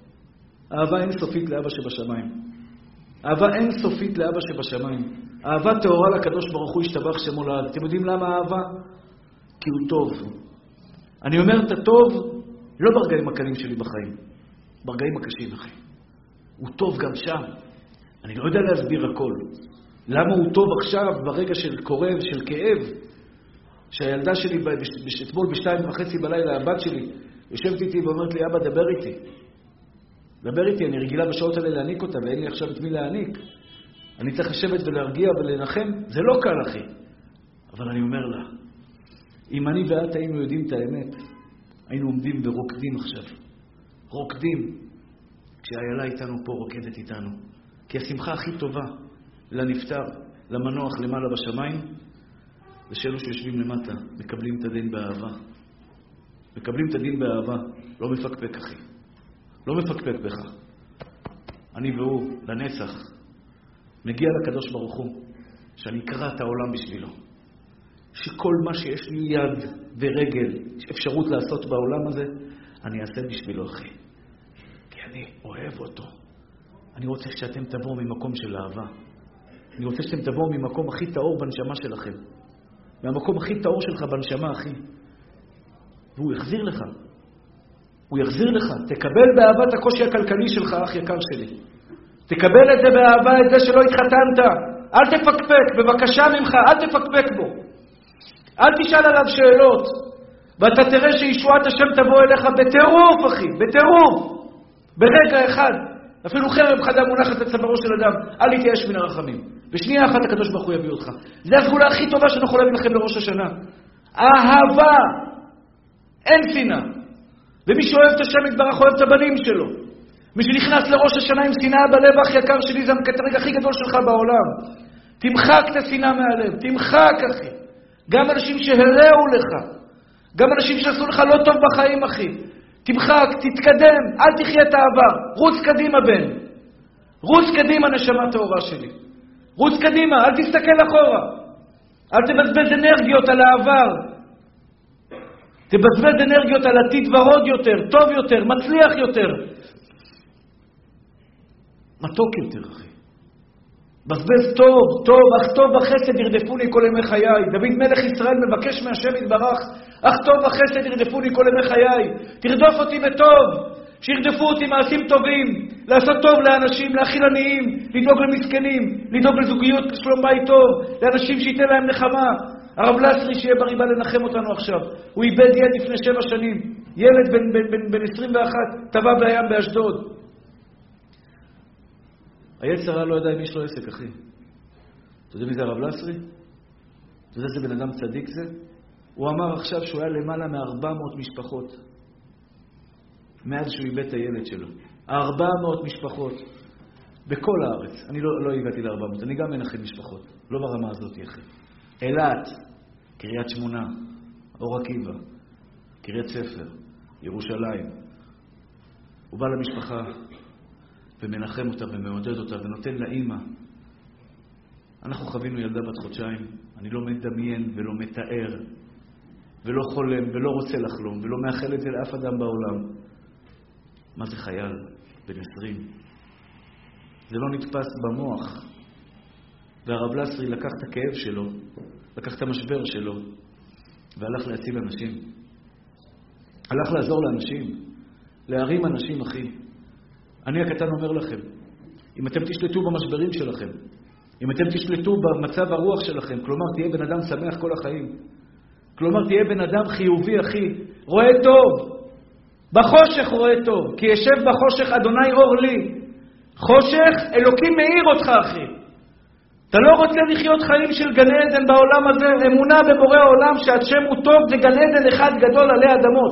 אהבה אינסופית לאבא שבשמיים. אהבה אינסופית לאבא שבשמיים. אהבה טהורה לקדוש ברוך הוא ישתבח שמו לעד. אתם יודעים למה אהבה? כי הוא טוב. אני אומר את הטוב לא ברגעים הקלים שלי בחיים, ברגעים הקשים, אחי. הוא טוב גם שם. אני לא יודע להסביר הכל. למה הוא טוב עכשיו ברגע של קורב, של כאב? שהילדה שלי אתמול בשתיים וחצי בלילה, הבת שלי יושבת איתי ואומרת לי, אבא, דבר איתי. דבר איתי, אני רגילה בשעות האלה להעניק אותה, ואין לי עכשיו את מי להעניק. אני צריך לשבת ולהרגיע ולנחם. זה לא קל, אחי. אבל אני אומר לה, אם אני ואת היינו יודעים את האמת, היינו עומדים ורוקדים עכשיו. רוקדים. כשהאיילה איתנו פה רוקדת איתנו. כי השמחה הכי טובה לנפטר, למנוח למעלה בשמיים, ושאלו שיושבים למטה, מקבלים את הדין באהבה. מקבלים את הדין באהבה. לא מפקפק, אחי. לא מפקפק בך. אני והוא, לנצח, מגיע לקדוש ברוך הוא, שאני אקרא את העולם בשבילו. שכל מה שיש לי יד ורגל, אפשרות לעשות בעולם הזה, אני אעשה בשבילו, אחי. כי אני אוהב אותו. אני רוצה שאתם תבואו ממקום של אהבה. אני רוצה שאתם תבואו ממקום הכי טהור בנשמה שלכם. מהמקום הכי טהור שלך בנשמה, אחי. והוא יחזיר לך. הוא יחזיר לך. תקבל באהבה את הקושי הכלכלי שלך, אח יקר שלי. תקבל את זה באהבה, את זה שלא התחתנת. אל תפקפק, בבקשה ממך, אל תפקפק בו. אל תשאל עליו שאלות. ואתה תראה שישועת השם תבוא אליך בטירוף, אחי, בטירוף. ברגע אחד. אפילו חרב חדה מונחת לצווארו של אדם. אל יתייאש מן הרחמים. בשנייה אחת הקדוש ברוך הוא יביא אותך. זה הסגולה הכי טובה שאני יכול להביא לכם לראש השנה. אהבה. אין שנאה. ומי שאוהב את השם יתברך אוהב את הבנים שלו. מי שנכנס לראש השנה עם שנאה בלב, אח יקר שלי, זה המקטרג הכי גדול שלך בעולם. תמחק את השנאה מהלב. תמחק, אחי. גם אנשים שהרעו לך. גם אנשים שעשו לך לא טוב בחיים, אחי. תמחק, תתקדם, אל תחיה את העבר. רוץ קדימה, בן. רוץ קדימה, נשמה טהורה שלי. רוץ קדימה, אל תסתכל אחורה. אל תבזבז אנרגיות על העבר. תבזבז אנרגיות על עתיד ורוד יותר, טוב יותר, מצליח יותר. מתוק יותר, אחי. בזבז טוב, טוב, אך טוב בחסד ירדפוני כל ימי חיי. דוד מלך ישראל מבקש מהשם יתברך, אך טוב בחסד ירדפוני כל ימי חיי. תרדוף אותי בטוב, שירדפו אותי מעשים טובים, לעשות טוב לאנשים, להכיל עניים, לדאוג למסכנים, לדאוג לזוגיות, לשלום בית טוב, לאנשים שייתן להם נחמה. הרב לסרי שיהיה בריא בא לנחם אותנו עכשיו. הוא איבד ילד לפני שבע שנים. ילד בן, בן, בן, בן עשרים ואחת, טבע בים באשדוד. היצר הרע לא ידע אם יש לו עסק, אחי. אתה יודע מי זה הרב לסרי? אתה יודע איזה בן אדם צדיק זה? הוא אמר עכשיו שהוא היה למעלה מ-ארבע מאות משפחות. מאז שהוא איבד את הילד שלו. ארבע מאות משפחות. בכל הארץ. אני לא, לא הגעתי ל-ארבע מאות. אני גם מנחם משפחות. לא ברמה הזאת, אחי. אילת, קריית שמונה, אור עקיבא, קריית ספר, ירושלים. הוא בא למשפחה ומנחם אותה ומעודד אותה ונותן לאמא. אנחנו חווינו ילדה בת חודשיים. אני לא מדמיין ולא מתאר ולא חולם ולא רוצה לחלום ולא מאחל את זה לאף אדם בעולם. מה זה חייל בן עשרים? זה לא נתפס במוח. והרב לסרי לקח את הכאב שלו, לקח את המשבר שלו, והלך להציל אנשים. הלך לעזור לאנשים, להרים אנשים, אחי. אני הקטן אומר לכם, אם אתם תשלטו במשברים שלכם, אם אתם תשלטו במצב הרוח שלכם, כלומר תהיה בן אדם שמח כל החיים, כלומר תהיה בן אדם חיובי, אחי, רואה טוב, בחושך רואה טוב, כי ישב בחושך אדוני אור לי. חושך, אלוקים מאיר אותך, אחי. אתה לא רוצה לחיות חיים של גן עדן בעולם הזה, אמונה בבורא העולם שהשם הוא טוב, זה גן עדן אחד גדול עלי אדמות.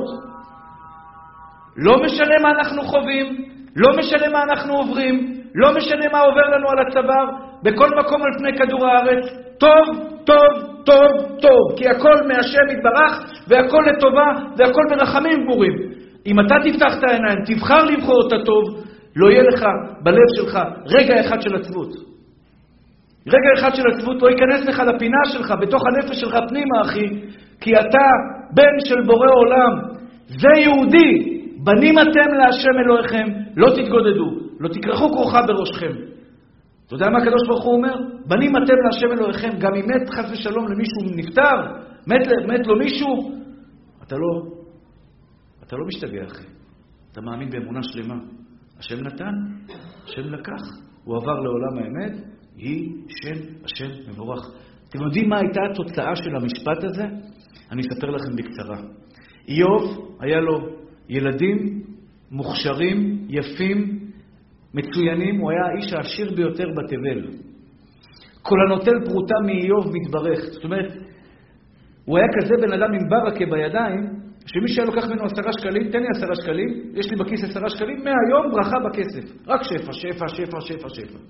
לא משנה מה אנחנו חווים, לא משנה מה אנחנו עוברים, לא משנה מה עובר לנו על הצוואר, בכל מקום על פני כדור הארץ, טוב, טוב, טוב, טוב, כי הכל מהשם יתברך, והכל לטובה, והכל ברחמים גמורים. אם אתה תפתח את העיניים, תבחר לבחור את הטוב, לא יהיה לך בלב שלך רגע אחד של עצבות. רגע אחד של עצבות לא ייכנס לך לפינה שלך, בתוך הנפש שלך פנימה, אחי, כי אתה בן של בורא עולם. זה יהודי. בנים אתם להשם אלוהיכם, לא תתגודדו, לא תקרחו כרוכה בראשכם. אתה יודע מה הקדוש ברוך הוא אומר? בנים אתם להשם אלוהיכם, גם אם מת חס ושלום למישהו נפטר, מת, מת לו מישהו, אתה לא, אתה לא משתגע, אחי. אתה מאמין באמונה שלמה. השם נתן, השם לקח, הוא עבר לעולם האמת, היא שם השם מבורך. אתם יודעים מה הייתה התוצאה של המשפט הזה? אני אספר לכם בקצרה. איוב היה לו ילדים מוכשרים, יפים, מצוינים, הוא היה האיש העשיר ביותר בתבל. כל הנוטל פרוטה מאיוב מתברך. זאת אומרת, הוא היה כזה בן אדם עם ברכה בידיים, שמי שהיה לוקח ממנו עשרה שקלים, תן לי עשרה שקלים, יש לי בכיס עשרה שקלים, מהיום ברכה בכסף. רק שפע, שפע, שפע, שפע, שפע.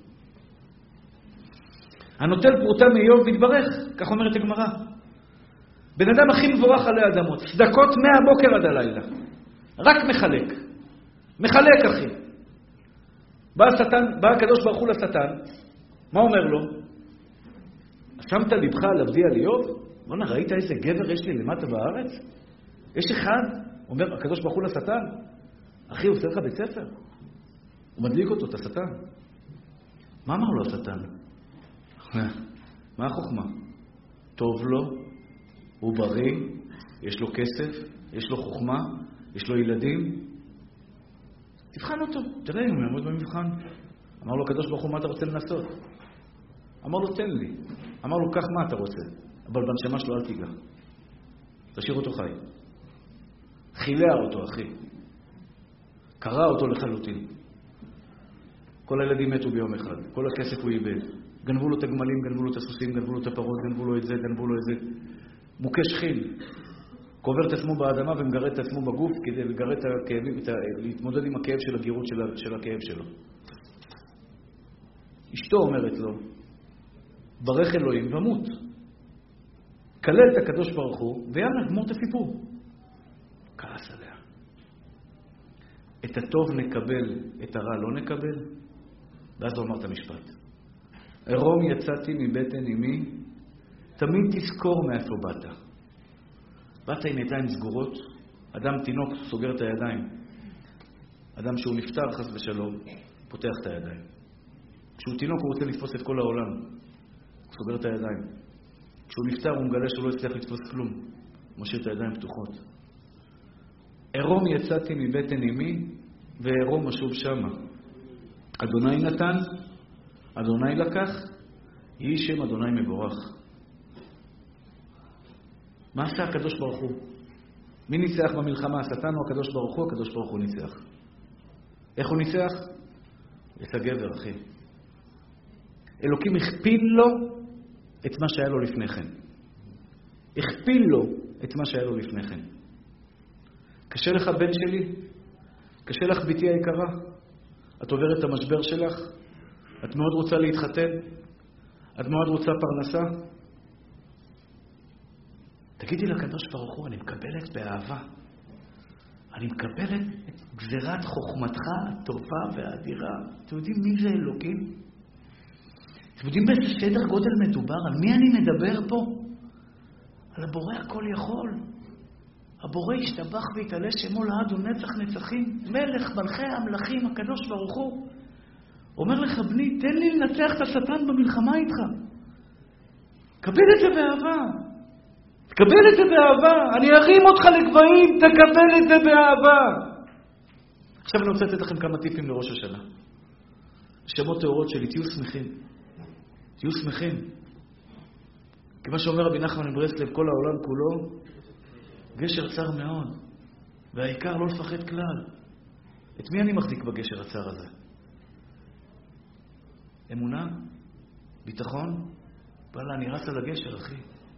הנוטל פרוטה מאיוב מתברך, כך אומרת הגמרא. בן אדם הכי מבורך עלי אדמות, צדקות מהבוקר עד הלילה. רק מחלק. מחלק, אחי. בא השטן, בא הקדוש ברוך הוא לשטן, מה אומר לו? שמת לבך על עבדי על איוב? בוא'נה, ראית איזה גבר יש לי למטה בארץ? יש אחד, אומר הקדוש ברוך הוא לשטן, אחי, הוא עושה לך בית ספר. הוא מדליק אותו, את השטן. מה אמר לו השטן? מה החוכמה? טוב לו, הוא בריא, יש לו כסף, יש לו חוכמה, יש לו ילדים. תבחן אותו, תראה אם הוא יעמוד במבחן. אמר לו הקדוש ברוך הוא, מה אתה רוצה לנסות? אמר לו, תן לי. אמר לו, כך מה אתה רוצה? אבל בנשמה שלו אל תיגע. תשאיר אותו חי. חילע אותו, אחי. קרא אותו לחלוטין. כל הילדים מתו ביום אחד. כל הכסף הוא איבד. גנבו לו את הגמלים, גנבו לו את הסוסים, גנבו לו את הפרות, גנבו לו את זה, גנבו לו את זה. מוכה שכין. קובר את עצמו באדמה ומגרד את עצמו בגוף כדי לגרד את הכאבים, את ה... להתמודד עם הכאב של הגירות של, ה... של הכאב שלו. אשתו אומרת לו, ברך אלוהים ומות. כלל את הקדוש ברוך הוא ויאללה, גמור את הסיפור. כעס עליה. את הטוב נקבל, את הרע לא נקבל. ואז הוא אמר את המשפט. ערום יצאתי מבטן אמי, תמיד תזכור מאיפה באת. באת עם ידיים סגורות, אדם תינוק סוגר את הידיים. אדם שהוא נפטר חס ושלום, פותח את הידיים. כשהוא תינוק הוא רוצה לתפוס את כל העולם. הוא סוגר את הידיים. כשהוא נפטר הוא מגלה שהוא לא הצליח לתפוס כלום. הוא משאיר את הידיים פתוחות. ערום יצאתי מבטן אמי, וערום משוב שמה. אדוני נתן, אדוני לקח, יהי שם אדוני מבורך. מה עשה הקדוש ברוך הוא? מי ניצח במלחמה? השטן או הקדוש ברוך הוא? הקדוש ברוך הוא ניצח. איך הוא ניצח? את הגבר, אחי. אלוקים הכפיל לו את מה שהיה לו לפני כן. הכפיל לו את מה שהיה לו לפני כן. קשה לך בן שלי? קשה לך ביתי היקרה? את עוברת את המשבר שלך? את מאוד רוצה להתחתן? את מאוד רוצה פרנסה? תגידי לקדוש ברוך הוא, אני מקבלת באהבה. אני מקבלת את גזירת חוכמתך הטובה והאדירה. אתם יודעים מי זה אלוקים? אתם יודעים באיזה סדר גודל מדובר? על מי אני מדבר פה? על הבורא הכל יכול. הבורא ישתבח ויתעלה שמו לעד ונצח נצחים. מלך מלכי המלכים, הקדוש ברוך הוא. אומר לך, בני, תן לי לנצח את השטן במלחמה איתך. קבל את זה באהבה. תקבל את זה באהבה. אני ארים אותך לגבהים, תקבל את זה באהבה. עכשיו אני רוצה לתת לכם כמה טיפים לראש השנה. שמות תאורות שלי, תהיו שמחים. תהיו שמחים. כמה שאומר רבי נחמן מברסלב, כל העולם כולו, גשר צר מאוד. והעיקר לא לפחד כלל. את מי אני מחזיק בגשר הצר הזה? אמונה, ביטחון, וואלה, אני רץ על הגשר, אחי.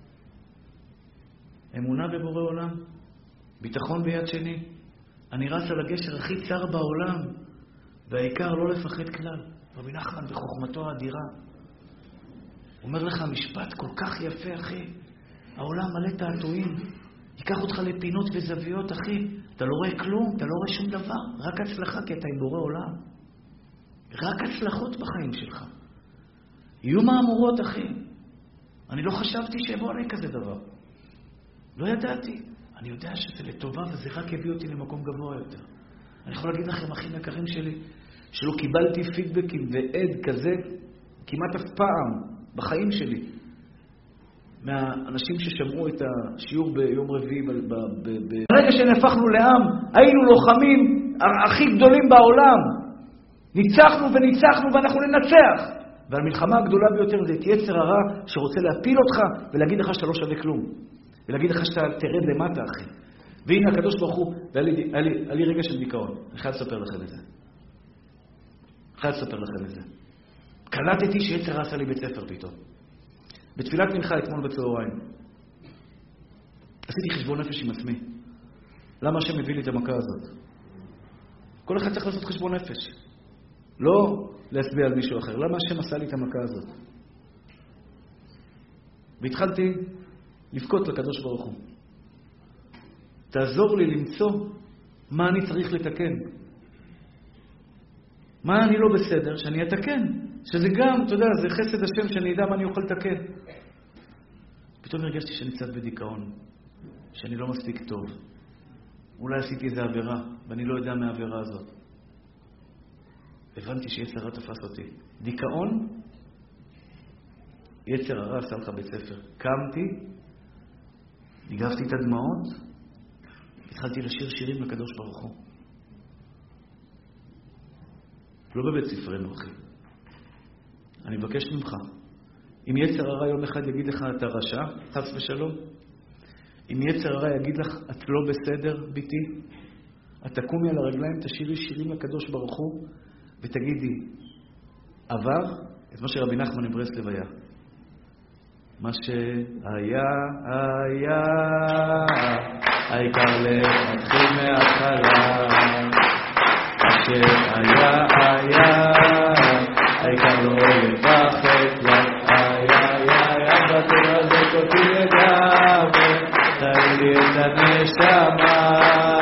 אמונה בבורא עולם, ביטחון ביד שני. אני רץ על הגשר הכי צר בעולם, והעיקר לא לפחד כלל. רבי נחמן בחוכמתו האדירה אומר לך משפט כל כך יפה, אחי. העולם מלא תעתועים, ייקח אותך לפינות וזוויות, אחי. אתה לא רואה כלום, אתה לא רואה שום דבר, רק הצלחה, כי אתה עם בורא עולם. רק הצלחות בחיים שלך. יהיו מהמורות, אחי. אני לא חשבתי שיבוא עליי כזה דבר. לא ידעתי. אני יודע שזה לטובה, וזה רק הביא אותי למקום גבוה יותר. אני יכול להגיד לכם, אחים יקרים שלי, שלא קיבלתי פידבקים ועד כזה כמעט אף פעם בחיים שלי. מהאנשים ששמעו את השיעור ביום רביעי. ברגע שנהפכנו לעם, היינו לוחמים הכי גדולים בעולם. ניצחנו וניצחנו ואנחנו ננצח. והמלחמה הגדולה ביותר זה את יצר הרע שרוצה להפיל אותך ולהגיד לך שאתה לא שווה כלום. ולהגיד לך שאתה תרד למטה, אחי. והנה הקדוש ברוך הוא, והיה לי, היה לי, היה לי רגע של דיכאון. אני חייב לספר לכם את זה. חייב לספר לכם את זה. קלטתי שיצר הרע עשה לי בית ספר פתאום. בתפילת מנחה אתמול בצהריים. עשיתי חשבון נפש עם עצמי. למה השם מביא לי את המכה הזאת? כל אחד צריך לעשות חשבון נפש. לא להצביע על מישהו אחר. למה השם עשה לי את המכה הזאת? והתחלתי לבכות לקדוש ברוך הוא. תעזור לי למצוא מה אני צריך לתקן. מה אני לא בסדר, שאני אתקן. שזה גם, אתה יודע, זה חסד השם שאני אדע מה אני אוכל לתקן. פתאום הרגשתי שאני קצת בדיכאון. שאני לא מספיק טוב. אולי עשיתי איזו עבירה, ואני לא יודע מהעבירה הזאת. הבנתי שיצר הרע תפס אותי. דיכאון, יצר הרע עשה לך בית ספר. קמתי, ניגבתי את הדמעות, התחלתי לשיר שירים לקדוש ברוך הוא. לא בבית ספרנו, אחי. אני מבקש ממך, אם יצר הרע יום אחד יגיד לך אתה רשע, חס ושלום, אם יצר הרע יגיד לך את לא בסדר, ביתי, את תקומי על הרגליים, תשירי שירים לקדוש ברוך הוא, ותגידי, עבר את מה שרבי נחמן מברסלב היה. מה שהיה, היה, העיקר להתחיל מההתחלה. מה שהיה, היה, העיקר לא לפחד, היה, היה, אבא תרזק אותי לגמרי, תראי לי את הנשמה.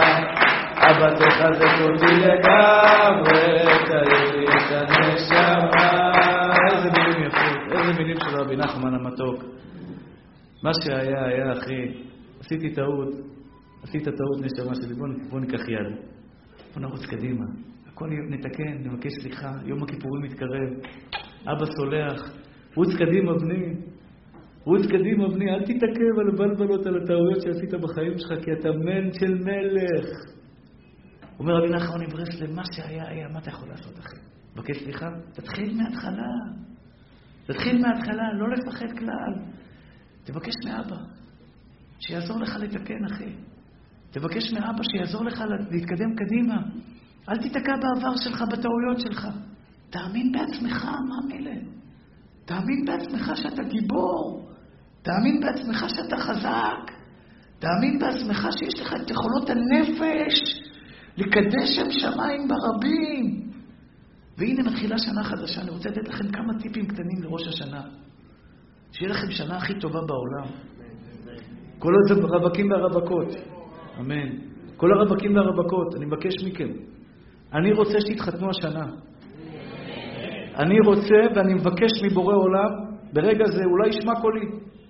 אבא תחזק אותי לגמרי, תראי לי את הנשמה. איזה מילים יפות, איזה מילים של רבי נחמן המתוק. מה שהיה, היה, אחי. עשיתי טעות, עשית טעות נשמה שלי. בוא, בוא ניקח יד. בוא נרוץ קדימה. הכל נתקן, נבקש סליחה. יום הכיפורים מתקרב. אבא סולח. רוץ קדימה, בני. רוץ קדימה, בני. אל תתעכב על בלבלות, על הטעויות שעשית בחיים שלך, כי אתה מן של מלך. אומר רבי נחמן מברסלב, מה שהיה, היה, מה אתה יכול לעשות, אחי? בקש סליחה? תתחיל מההתחלה. תתחיל מההתחלה, לא לפחד כלל. תבקש מאבא שיעזור לך לתקן, אחי. תבקש מאבא שיעזור לך להתקדם קדימה. אל תתקע בעבר שלך, בטעויות שלך. תאמין בעצמך, מה מילה? תאמין בעצמך שאתה גיבור. תאמין בעצמך שאתה חזק. תאמין בעצמך שיש לך את יכולות הנפש לקדש שם שמיים ברבים. והנה מתחילה שנה חדשה. אני רוצה לתת לכם כמה טיפים קטנים לראש השנה. שיהיה לכם שנה הכי טובה בעולם. כל הרווקים והרווקות. אמן. כל הרווקים והרווקות, אני מבקש מכם. אני רוצה שתתחתנו השנה. אני רוצה ואני מבקש מבורא עולם, ברגע זה אולי ישמע קולי.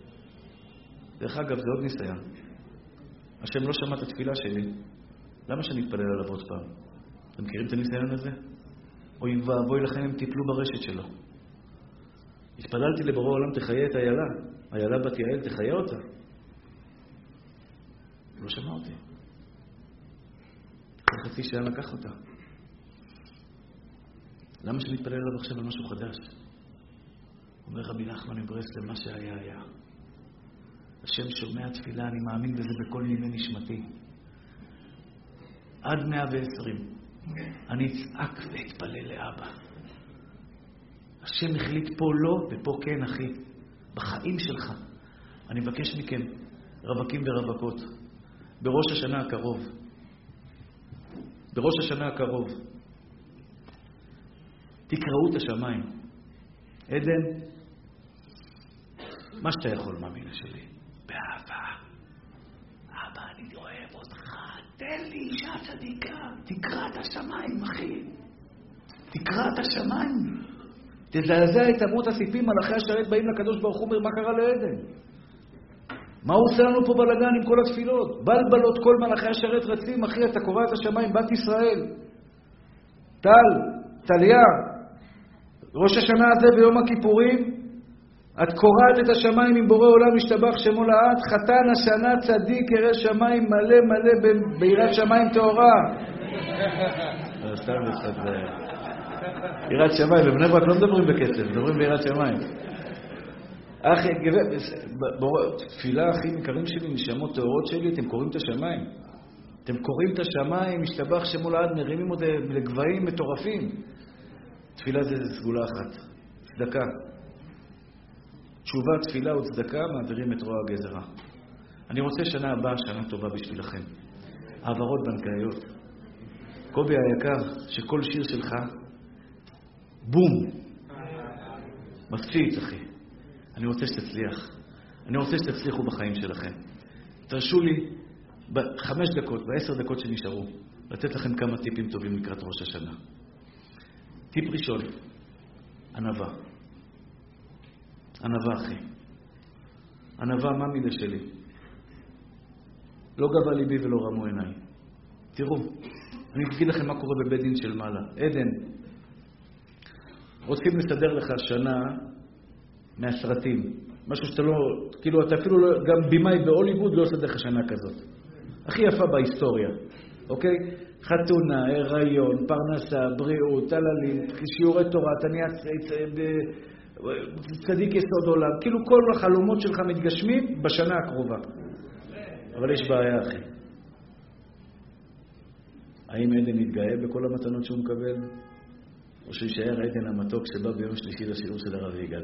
דרך אגב, זה עוד ניסיון. השם לא שמע את התפילה שלי. למה שאני אתפלל עליו עוד פעם? אתם מכירים את הניסיון הזה? אוי ואבוי לכם אם תיפלו ברשת שלו. התפללתי לבורא עולם, תחיה את איילה. איילה בת יעל, תחיה אותה. לא שמע אותי. אחרי חצי שעה לקח אותה. למה שאני אתפלל עליו עכשיו על משהו חדש? אומר רבי נחמן מברסלב, מה שהיה היה. השם שומע תפילה, אני מאמין בזה בכל נימי נשמתי. עד מאה ועשרים. אני אצעק ואתפלל לאבא. השם החליט פה לא ופה כן, אחי. בחיים שלך. אני מבקש מכם, רווקים ורווקות, בראש השנה הקרוב, בראש השנה הקרוב, תקראו את השמיים. עדן, מה שאתה יכול, מאמינה שלי, באהבה. אבא, אני אוהב אותך, תן לי אישה צדיקה. תקרא את השמיים, אחי. תקרא את השמיים. תזעזע את אמות הסיפים, מלאכי השרת באים לקדוש ברוך הוא, אומר, מה קרה לעדן? מה הוא עושה לנו פה בלגן עם כל התפילות? בלבלות כל מלאכי השרת רצים, אחי, אתה קורא את השמיים, בת ישראל. טל, טליה, ראש השנה הזה ביום הכיפורים, את קוראת את השמיים עם בורא עולם, משתבח שמו לעד, חתן השנה צדיק, ירא שמיים מלא מלא ביראת שמיים טהורה. סתם בסדר. יראת שמיים, בבני ברק לא מדברים בקצב, מדברים ביראת שמיים. אחי, תפילה, אחים יקרים שלי, נשמות טהורות שלי, אתם קוראים את השמיים. אתם קוראים את השמיים, משתבח שמו לעד, מרימים עוד לגבהים מטורפים. תפילה זה סגולה אחת, צדקה. תשובה, תפילה וצדקה, מעבירים את רוע הגזרה. אני רוצה שנה הבאה, שנה טובה בשבילכם. העברות בנקאיות. קובי היקר, שכל שיר שלך, בום. מפציץ, אחי. אני רוצה שתצליח. אני רוצה שתצליחו בחיים שלכם. תרשו לי, בחמש דקות, בעשר דקות שנשארו, לתת לכם כמה טיפים טובים לקראת ראש השנה. טיפ ראשון, ענווה. ענווה, אחי. ענווה, מה מילה שלי? לא גבה ליבי ולא רמו עיניי. תראו, אני אגיד לכם מה קורה בבית דין של מעלה. עדן, רוצים לסדר לך שנה מהסרטים. משהו שאתה לא, כאילו, אתה אפילו לא, גם בימאי בהוליווד לא לסדר לך שנה כזאת. הכי יפה בהיסטוריה. אוקיי? חתונה, הריון, פרנסה, בריאות, תללים, שיעורי תורה, תניע צדיק יסוד עולם. כאילו כל החלומות שלך מתגשמים בשנה הקרובה. אבל יש בעיה, אחי. האם עדן יתגאה בכל המתנות שהוא מקבל? או שישאר עדן המתוק שבא ביום שלישי לשיעור של הרב יגאל?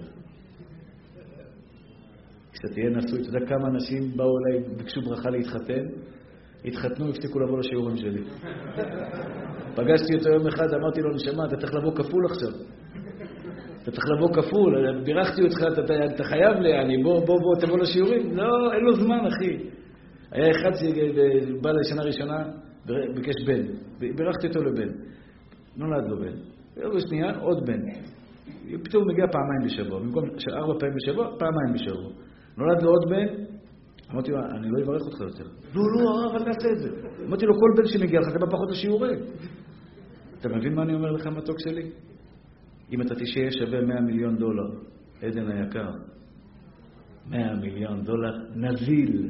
כשאתה תהיה נשוי, אתה יודע כמה אנשים באו אליי, ביקשו ברכה להתחתן, התחתנו, הפסיקו לבוא לשיעורים שלי. פגשתי אותו יום אחד, אמרתי לו, נשמה, אתה צריך לבוא כפול עכשיו. אתה צריך לבוא כפול, בירכתי אותך, אתה, אתה, אתה חייב לי, אני, בוא, בוא, בוא, תבוא לשיעורים. לא, אין לו זמן, אחי. היה אחד שבא לשנה ראשונה, ביקש בן. בירכתי אותו לבן. נולד לו בן. ושנייה, עוד בן. פתאום הוא מגיע פעמיים בשבוע. במקום ארבע פעמים בשבוע, פעמיים בשבוע. נולד לו עוד בן. אמרתי לו, אני לא אברך אותך יותר. לא, לא, אבל נעשה את זה. אמרתי לו, כל בן שמגיע לך, אתה בא פחות לשיעורים. אתה מבין מה אני אומר לך, מתוק שלי? אם אתה תשאר שווה מאה מיליון דולר, עדן היקר, מאה מיליון דולר נזיל,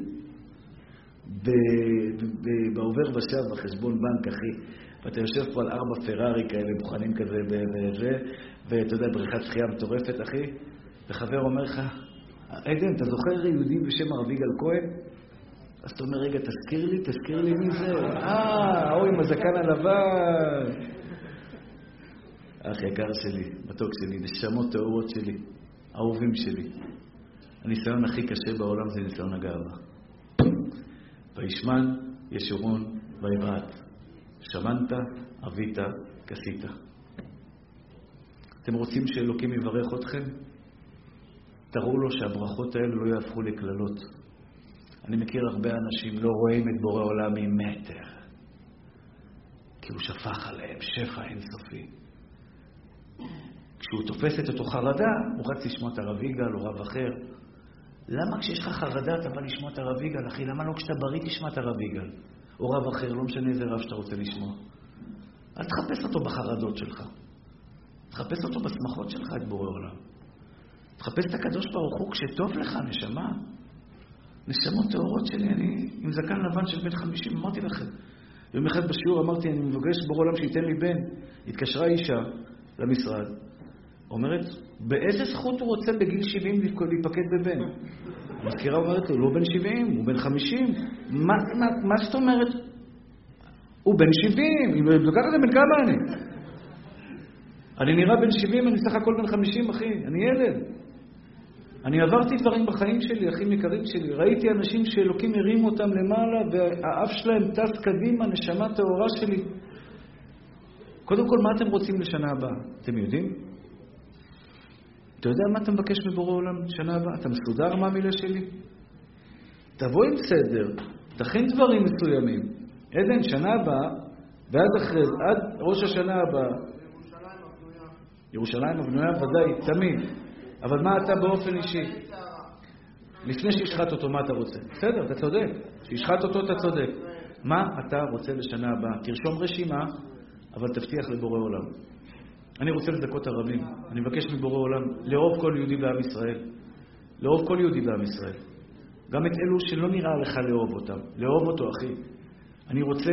בעובר ושב, בחשבון בנק, אחי, ואתה יושב פה על ארבע פרארי כאלה, בוחנים כזה וזה, ואתה יודע, בריכת שחייה מטורפת, אחי, וחבר אומר לך, עדן, אתה זוכר יהודי בשם הרב יגאל כהן? אז אתה אומר, רגע, תזכיר לי, תזכיר לי מי זה? אה, ההוא עם הזקן הלבן. אח יקר שלי, מתוק שלי, נשמות טהורות שלי, אהובים שלי. הניסיון הכי קשה בעולם זה ניסיון הגאווה. וישמן, ישורון, ויבעט. שמנת, אבית, כסית. אתם רוצים שאלוקים יברך אתכם? תראו לו שהברכות האלה לא יהפכו לכללות. אני מכיר הרבה אנשים לא רואים את בורא עולם ממטר. כי הוא שפך עליהם שפע אינסופי. כשהוא תופס את אותו חרדה, הוא רץ לשמוע את הרב יגאל או רב אחר. למה כשיש לך חרדה אתה בא לשמוע את הרב יגאל, אחי? למה לא כשאתה בריא תשמע את הרב יגאל? או רב אחר, לא משנה איזה רב שאתה רוצה לשמוע. אל תחפש אותו בחרדות שלך. תחפש אותו בשמחות שלך, את בורא עולם. תחפש את הקדוש ברוך הוא כשטוב לך, נשמה. נשמות טהורות שלי, אני עם זקן לבן של בן חמישים, אמרתי לכם. יום אחד בשיעור אמרתי, אני מבקש בורא עולם שייתן לי בן. התקשרה אישה למשרד, אומרת, באיזה זכות הוא רוצה בגיל שבעים להיפקד בבן? המזכירה אומרת לו, לא בן שבעים, הוא בן חמישים. מה, מה, מה זאת אומרת? הוא בן שבעים, אם לוקח את זה בן כמה אני? אני נראה בן שבעים, אני סך הכל בן חמישים, אחי. אני ילד. אני עברתי דברים בחיים שלי, אחים יקרים שלי. ראיתי אנשים שאלוקים הרים אותם למעלה, והאף שלהם טס קדימה, נשמה טהורה שלי. קודם כל, מה אתם רוצים לשנה הבאה? אתם יודעים? אתה יודע מה אתה מבקש מבורא עולם שנה הבאה? אתה מסודר מה המילה שלי? תבוא עם סדר, תכין דברים מסוימים. עדן, שנה הבאה, ועד אחרי, עד ראש השנה הבאה. ירושלים הבנויה. ירושלים הבנויה, ודאי, תמיד. אבל מה אתה באופן אישי? לפני שישחט אותו, מה אתה רוצה? בסדר, אתה צודק. שישחט אותו, אתה צודק. מה אתה רוצה לשנה הבאה? תרשום רשימה, אבל תבטיח לבורא עולם. אני רוצה לזכות הרבים. אני מבקש מבורא עולם לאהוב כל יהודי בעם ישראל. לאהוב כל יהודי בעם ישראל. גם את אלו שלא נראה לך לאהוב אותם. לאהוב אותו, אחי. אני רוצה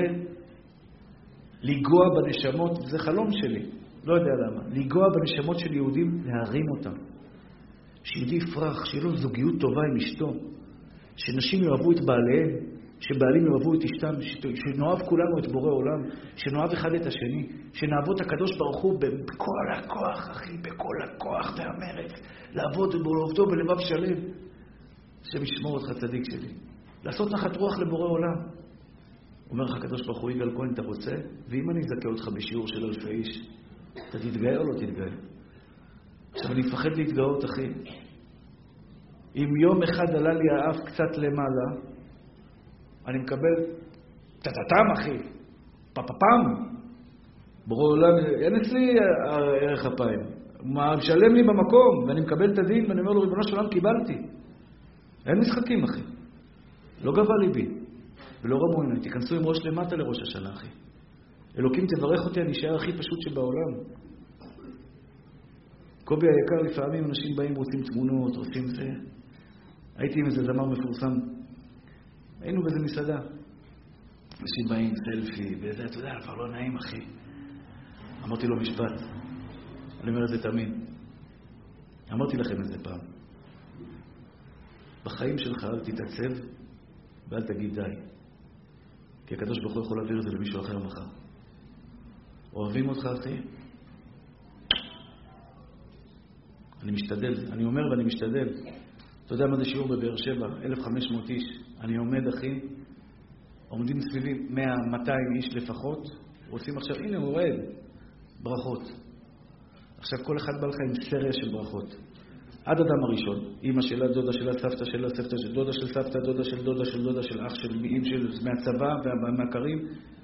לגוע בנשמות, זה חלום שלי. לא יודע למה. לגוע בנשמות של יהודים, להרים אותם. שיהודי יפרח, שיהיה לו זוגיות טובה עם אשתו. שנשים יאהבו את בעליהם. שבעלים יאהבו את אשתם, שנאהב כולנו את בורא עולם, שנאהב אחד את השני, שנעבוד את הקדוש ברוך הוא בכל הכוח, אחי, בכל הכוח והמרץ, לעבוד ולעובדו בלבב שלם. השם ישמור אותך צדיק שלי. לעשות נחת רוח לבורא עולם. אומר לך הקדוש ברוך הוא, יגאל כהן, אתה רוצה? ואם אני אזכה אותך בשיעור של אלפי איש, אתה תתגאה או לא תתגאה? עכשיו אני מפחד להתגאות, אחי. אם יום אחד עלה לי האף קצת למעלה, אני מקבל טטטם, אחי. פפפם. בורא עולם, אין אצלי ערך אפיים. מה משלם לי במקום, ואני מקבל את הדין, ואני אומר לו, ריבונו של עולם, קיבלתי. אין משחקים, אחי. לא גבה ליבי. ולא רמו עיניי. תיכנסו עם ראש למטה לראש השנה, אחי. אלוקים תברך אותי, אני אשאר הכי פשוט שבעולם. קובי היקר, לפעמים אנשים באים, רוצים תמונות, רוצים זה. הייתי עם איזה זמר מפורסם. היינו באיזה מסעדה. אנשים באים, סלפי, וזה, אתה יודע, כבר לא נעים, אחי. אמרתי לו משפט. אני אומר את זה תמיד. אמרתי לכם את זה פעם. בחיים שלך אל תתעצב ואל תגיד די. כי הקדוש ברוך הוא יכול להעביר את זה למישהו אחר מחר. אוהבים אותך, אחי? אני משתדל. אני אומר ואני משתדל. אתה יודע מה זה שיעור בבאר שבע? אלף וחמש מאות איש. אני עומד, אחי, עומדים סביבי מאה מאתיים איש לפחות, רוצים עכשיו, הנה הוא רואה, ברכות. עכשיו כל אחד בא לך עם סריה של ברכות. עד אדם הראשון, אמא שלה, דודה שלה, סבתא שלה, סבתא של דודה של סבתא, דודה של דודה של דודה של אח של מאים של מהצבא והמכרים.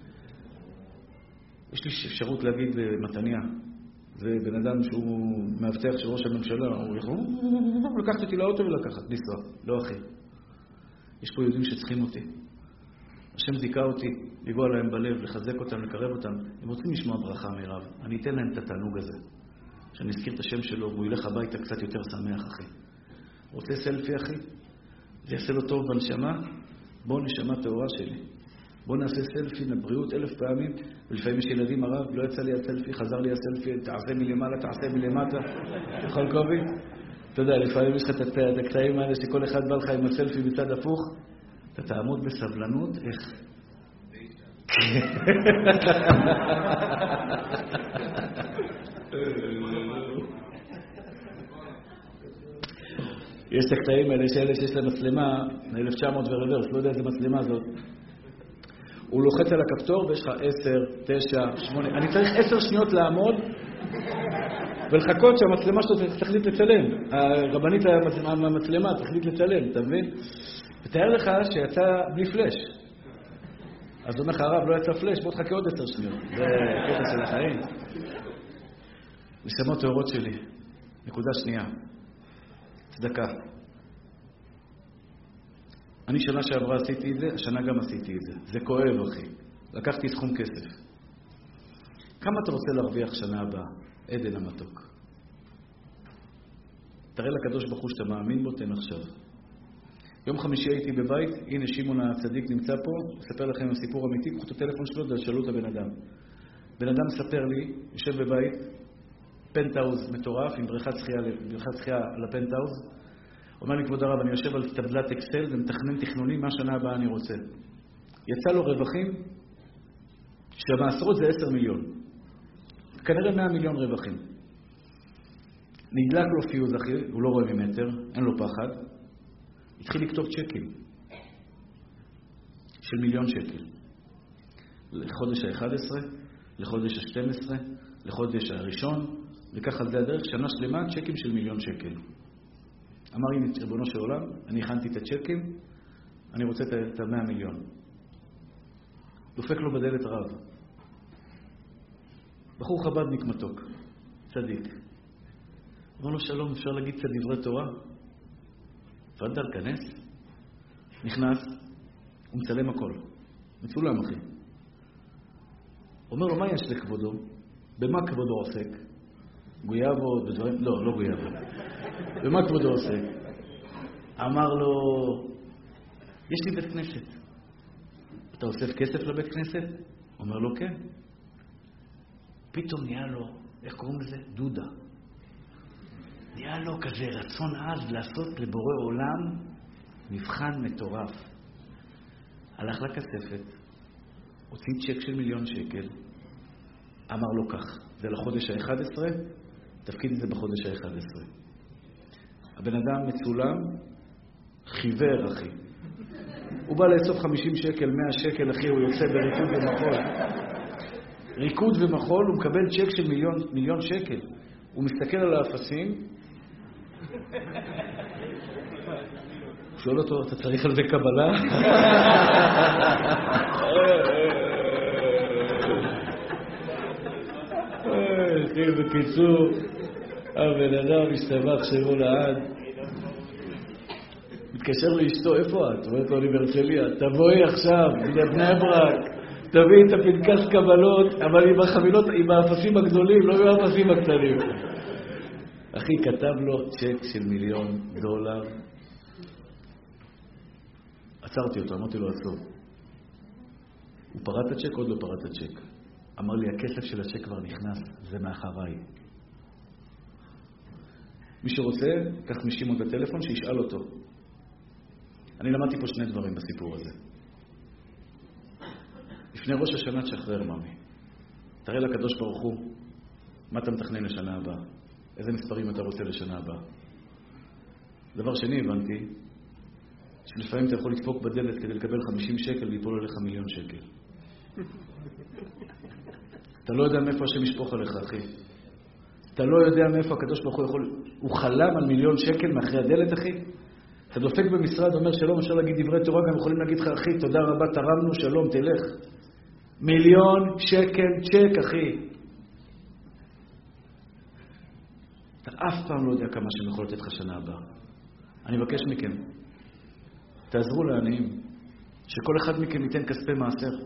יש לי אפשרות להגיד מתניה. זה בן אדם שהוא מאבטח של ראש הממשלה, הוא יכול לקחת אותי לאוטו ולקחת, לנסוע. לא, אחי. יש פה יהודים שצריכים אותי. השם זיכה אותי, לגוע להם בלב, לחזק אותם, לקרב אותם. הם רוצים לשמוע ברכה מירב. אני אתן להם את התענוג הזה. שאני אזכיר את השם שלו, והוא ילך הביתה קצת יותר שמח, אחי. רוצה סלפי, אחי? זה יעשה לו טוב בנשמה? בוא נשמה טהורה שלי. בוא נעשה סלפי לבריאות אלף פעמים, ולפעמים יש ילדים הרב, לא יצא לי הסלפי, חזר לי הסלפי, תעשה מלמעלה, תעשה מלמטה. יכול קובי? אתה יודע, לפעמים יש לך את הקטעים האלה שכל אחד בא לך עם הסלפי מצד הפוך, אתה תעמוד בסבלנות, איך? יש את הקטעים האלה שאלה שיש לה מצלמה, אלף תשע מאות ורוורס, לא יודע איזה מצלמה זאת. הוא לוחץ על הכפתור ויש לך עשר, תשע, שמונה, אני צריך עשר שניות לעמוד ולחכות שהמצלמה שלו תחליט לצלם. הרבנית המצלמה תחליט לצלם, אתה מבין? ותאר לך שיצא בלי פלש. אז הוא אומר לך, הרב, לא יצא פלש, בוא תחכה עוד עשר שניות. זה קטע של החיים. נשמות טהורות שלי. נקודה שנייה. צדקה. אני שנה שעברה עשיתי את זה, השנה גם עשיתי את זה. זה כואב, אחי. לקחתי סכום כסף. כמה אתה רוצה להרוויח שנה הבאה? עדן המתוק. תראה לקדוש ברוך הוא שאתה מאמין בו, תן עכשיו. יום חמישי הייתי בבית, הנה שמעון הצדיק נמצא פה, אספר לכם סיפור אמיתי, קחו את הטלפון שלו ושאלו את הבן אדם. בן אדם מספר לי, יושב בבית, פנטאוז מטורף, עם בריכת שחייה, בריכת שחייה על הפנטאוז. אומר לי, כבוד הרב, אני יושב על טבלת אקסל ומתכנן תכנונים, מה שנה הבאה אני רוצה. יצא לו רווחים, שהמעשרות זה עשר מיליון. כנראה מאה מיליון רווחים. נדלק לו פיוז, אחי, הוא לא רואה ממטר, אין לו פחד. התחיל לכתוב צ'קים של מיליון שקל. לחודש ה-אחד עשר, לחודש ה-שתים עשרה, לחודש הראשון, וכך על זה הדרך, שנה שלמה, צ'קים של מיליון שקל. אמר לי, ריבונו של עולם, אני הכנתי את הצ'קים, אני רוצה את ה-מאה מיליון. דופק לו בדלת רב. בחור חב"דניק מתוק, צדיק. אמר לו, שלום, אפשר להגיד קצת דברי תורה? פדל, כנס. נכנס, הוא מצלם הכל. מצולם, אחי. אומר לו, מה יש לכבודו? במה כבודו עוסק? גויאבו, בדברים... לא, לא גויאבו. במה כבודו עוסק? אמר לו, יש לי בית כנסת. אתה אוסף כסף לבית כנסת? אומר לו, כן. פתאום נהיה לו, איך קוראים לזה? דודה. נהיה לו כזה רצון עז לעשות לבורא עולם מבחן מטורף. הלך לכספת, הוציא צ'ק של מיליון שקל, אמר לו כך, זה לחודש ה-אחד עשר, תפקיד את זה בחודש ה-אחד עשר. הבן אדם מצולם, חיוור, אחי. הוא בא לאסוף חמישים שקל, מאה שקל, אחי, הוא יוצא בריקוד ומחול. ריקוד ומחול, הוא מקבל צ'ק של מיליון, מיליון שקל. הוא מסתכל על האפסים, הוא שואל אותו, אתה צריך על זה קבלה? אחי, בקיצור, הבן אדם משתבח שמו לעד. מתקשר לאשתו, איפה את? אומרת לו, אני בהרצליה. תבואי עכשיו, לבני ברק, תביאי את הפנקס קבלות, אבל עם החבילות, עם האפסים הגדולים, לא עם האפסים הקטנים. אחי, כתב לו צ'ק של מיליון דולר. עצרתי אותו, אמרתי לו, עצור. הוא פרט את הצ'ק, עוד לא פרט את הצ'ק. אמר לי, הכסף של הצ'ק כבר נכנס, זה מאחריי. מי שרוצה, קח משמעון את הטלפון, שישאל אותו. אני למדתי פה שני דברים בסיפור הזה. לפני ראש השנה תשחרר, ממי. תראה לקדוש ברוך הוא, מה אתה מתכנן לשנה הבאה? איזה מספרים אתה רוצה לשנה הבאה? דבר שני, הבנתי, שלפעמים אתה יכול לדפוק בדלת כדי לקבל חמישים שקל ויפול עליך מיליון שקל. אתה לא יודע מאיפה השם ישפוך עליך, אחי. אתה לא יודע מאיפה הקדוש ברוך הוא יכול... הוא חלם על מיליון שקל מאחרי הדלת, אחי. אתה דופק במשרד, אומר שלום, אפשר להגיד דברי תורה, גם יכולים להגיד לך, אחי, תודה רבה, תרמנו, שלום, תלך. מיליון שקל צ'ק, אחי. אתה אף פעם לא יודע כמה שהם יכול לתת לך שנה הבאה. אני מבקש מכם, תעזרו לעניים, שכל אחד מכם ייתן כספי מעשר.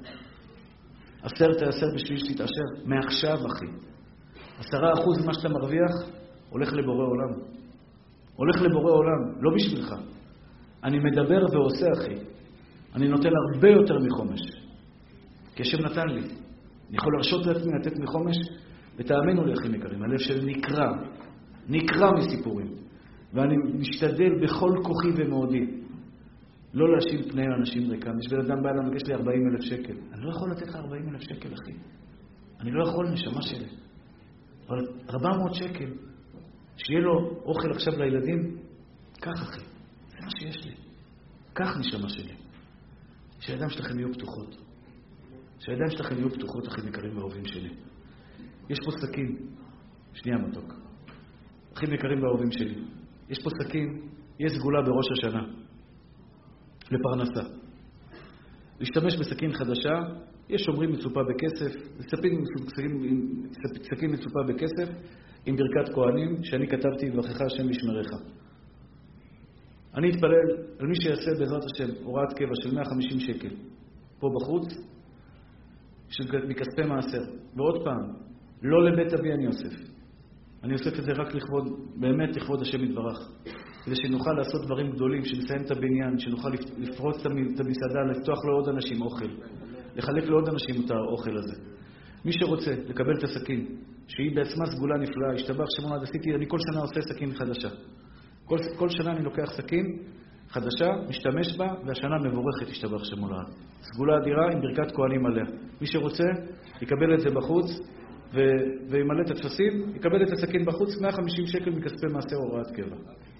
עשר תעשר בשביל שתתעשר. מעכשיו, אחי. עשרה אחוז ממה שאתה מרוויח, הולך לבורא עולם. הולך לבורא עולם, לא בשבילך. אני מדבר ועושה, אחי. אני נותן הרבה יותר מחומש. כי השם נתן לי. אני יכול להרשות לעצמי לתת מחומש, ותאמינו לי, אחים יקרים, הלב שלי נקרא. נקרא מסיפורים. ואני משתדל בכל כוחי ומאודי. לא להשיב פני האנשים ריקם. יש בן אדם בא אליי, יש לי ארבעים אלף שקל. אני לא יכול לתת לך ארבעים אלף שקל, אחי. אני לא יכול, נשמה שלי. אבל ארבע מאות שקל, שיהיה לו אוכל עכשיו לילדים, כך, אחי. זה מה שיש לי. כך, נשמה שלי. שהידיים שלכם יהיו פתוחות. שהידיים שלכם יהיו פתוחות, אחים יקרים ואהובים שלי. יש פה סכין. שנייה מתוק. אחים יקרים ואהובים שלי. יש פה סכין, יש סגולה בראש השנה. לפרנסה. להשתמש בסכין חדשה, יש שומרים מצופה בכסף, סכין, סכין מצופה בכסף, עם ברכת כהנים, שאני כתבתי וברכך השם לשמריך. אני אתפלל על מי שיעשה בעזרת השם הוראת קבע של מאה וחמישים שקל, פה בחוץ, של, מכספי מעשר. ועוד פעם, לא לבית אבי אני אוסף. אני אוסף את זה רק לכבוד, באמת לכבוד השם יתברך. כדי שנוכל לעשות דברים גדולים, שנסיים את הבניין, שנוכל לפרוץ את המסעדה, לפתוח לעוד אנשים אוכל, לחלק לעוד אנשים את האוכל הזה. מי שרוצה לקבל את הסכין, שהיא בעצמה סגולה נפלאה, השתבח שמונה, עשיתי, אני כל שנה עושה סכין חדשה. כל, כל שנה אני לוקח סכין חדשה, משתמש בה, והשנה מבורכת השתבח שמונה. סגולה אדירה עם ברכת כהנים עליה. מי שרוצה, יקבל את זה בחוץ, ו- וימלא את התפסים, יקבל את הסכין בחוץ, מאה וחמישים שקל מכספי מעשר הוראת קבע.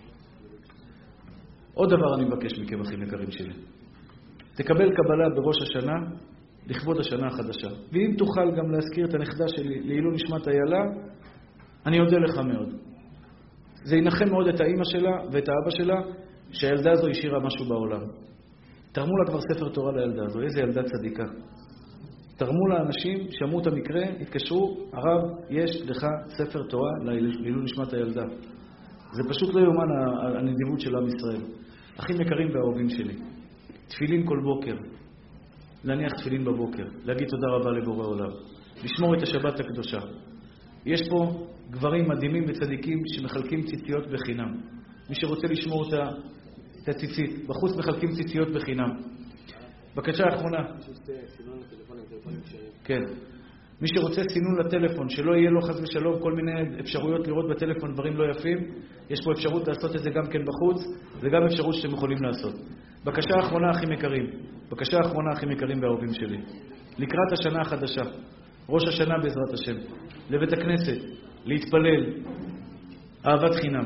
עוד דבר אני מבקש מכם, אחים יקרים שלי. תקבל קבלה בראש השנה, לכבוד השנה החדשה. ואם תוכל גם להזכיר את הנכדה שלי לעילוי נשמת איילה, אני אודה לך מאוד. זה ינחם מאוד את האמא שלה ואת האבא שלה, שהילדה הזו השאירה משהו בעולם. תרמו לה כבר ספר תורה לילדה הזו, איזה ילדה צדיקה. תרמו לה אנשים, שמעו את המקרה, התקשרו, הרב, יש לך ספר תורה לעילוי נשמת הילדה. זה פשוט לא יאומן הנדיבות של עם ישראל. אחים יקרים ואהובים שלי, תפילין כל בוקר, להניח תפילין בבוקר, להגיד תודה רבה לבורא עולם, לשמור את השבת הקדושה. יש פה גברים מדהימים וצדיקים שמחלקים ציציות בחינם. מי שרוצה לשמור אותה, את הציצית, בחוץ מחלקים ציציות בחינם. בקשה האחרונה. כן. מי שרוצה סינון לטלפון, שלא יהיה לו חס ושלום כל מיני אפשרויות לראות בטלפון דברים לא יפים, יש פה אפשרות לעשות את זה גם כן בחוץ, זה גם אפשרות שאתם יכולים לעשות. בקשה האחרונה, אחים יקרים. בקשה האחרונה, אחים יקרים ואהובים שלי. לקראת השנה החדשה, ראש השנה בעזרת השם, לבית הכנסת, להתפלל, אהבת חינם.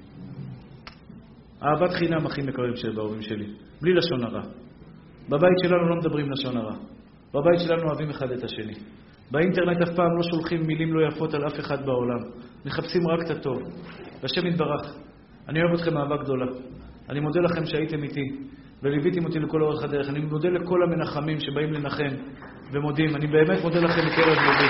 אהבת חינם, אחים יקרים שלי ואהובים שלי. בלי לשון הרע. בבית שלנו לא מדברים לשון הרע. בבית שלנו אוהבים אחד את השני. באינטרנט אף פעם לא שולחים מילים לא יפות על אף אחד בעולם. מחפשים רק את הטוב. והשם יתברך. אני אוהב אתכם אהבה גדולה. אני מודה לכם שהייתם איתי וליוויתם אותי לכל אורך הדרך. אני מודה לכל המנחמים שבאים לנחם ומודים. אני באמת מודה לכם מקרב ליבי.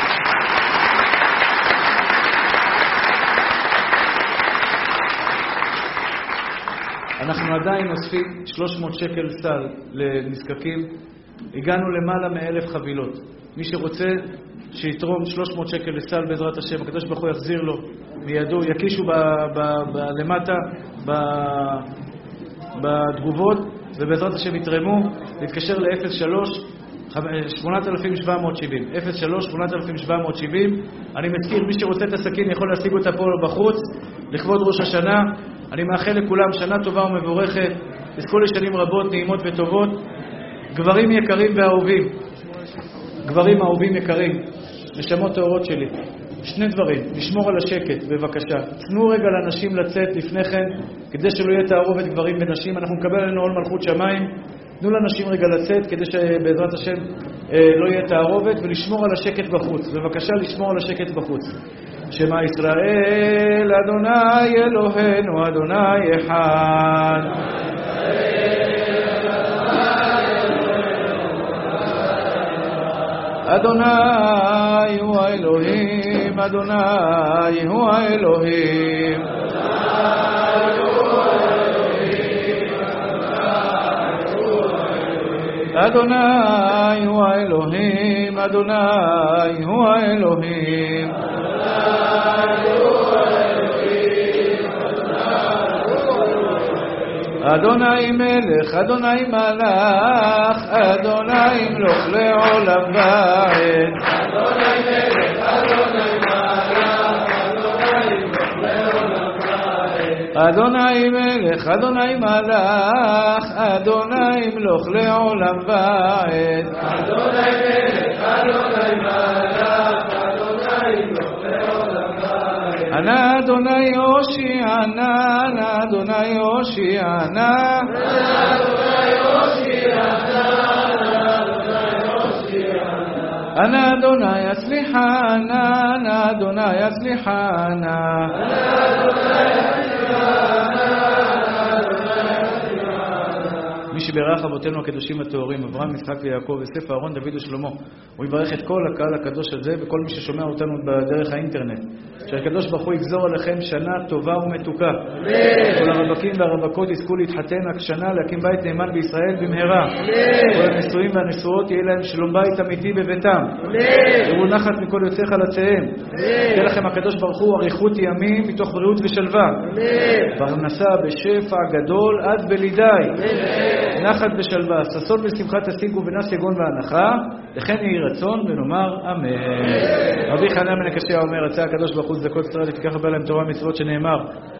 אנחנו עדיין אוספים שלוש מאות שקל סל לנזקקים. הגענו למעלה מאלף חבילות. מי שרוצה שיתרום שלוש מאות שקל לסל בעזרת השם, הקדוש ברוך הוא יחזיר לו מידו, יקישו ב, ב, ב, למטה ב, בתגובות, ובעזרת השם יתרמו. להתקשר ל-אפס שלוש שמונה אלף שבע מאות שבעים אפס שלוש שמונה אלף שבע מאות שבעים. אני מזכיר, מי שרוצה את הסכין יכול להשיג אותה פה בחוץ לכבוד ראש השנה. אני מאחל לכולם שנה טובה ומבורכת, תזכו לשנים רבות, נעימות וטובות. גברים יקרים ואהובים, גברים אהובים יקרים, נשמות טהורות שלי, שני דברים, לשמור על השקט בבקשה. תנו רגע לאנשים לצאת לפני כן, כדי שלא יהיה תערובת גברים ונשים. אנחנו נקבל עלינו עול מלכות שמיים. תנו לאנשים רגע לצאת כדי שבעזרת השם אה, לא יהיה תערובת, ולשמור על השקט בחוץ. בבקשה לשמור על השקט בחוץ. שמע ישראל אדוני אלוהינו אדוני אחד. אדוני הוא האלוהים, אדוני הוא האלוהים. אדוני הוא האלוהים, אדוני הוא האלוהים. אדוני מלך, אדוני מלך, אדוני מלוך לעולם ועד. אדוני מלך, אדוני מלך, אדוני מלוך לעולם ועד. אדוני מלך, אדוני מלך, אדוני מלוך לעולם ועד. אדוני מלך, אדוני מלך, אדוני מלוך לעולם ועד. אנא אדוני הושיענה, אנא אדוני הושיענה, אנא אדוני הושיענה, אנא אדוני הצליחנה, אנא אדוני הצליחנה. מי שברך אבותינו הקדושים הטהורים, אברהם, יצחק ויעקב, יוסף, אהרון, דוד ושלמה, הוא יברך את כל הקהל הקדוש הזה וכל מי ששומע אותנו בדרך האינטרנט, שהקדוש ברוך הוא יגזור עליכם שנה טובה ומתוקה. כל הרווקים והרווקות יזכו להתחתן השנה, להקים בית נאמן בישראל במהרה. כל הנשואים והנשואות יהיה להם שלום בית אמיתי בביתם. יראו נחת מכל יוצא חלציהם. יהיה לכם הקדוש ברוך הוא אריכות ימים מתוך בריאות ושלווה. פרנסה בשפע גדול עד בלידי. נחת בשלווה, ששון ושמחה תשיגו ונס יגון והנחה, לכן יהי רצון ונאמר אמן. רבי חנן בן הקשיא אומר, רצה הקדוש ברוך הוא צדקות צדקות, לפיכך הבא להם תורה ומצוות, שנאמר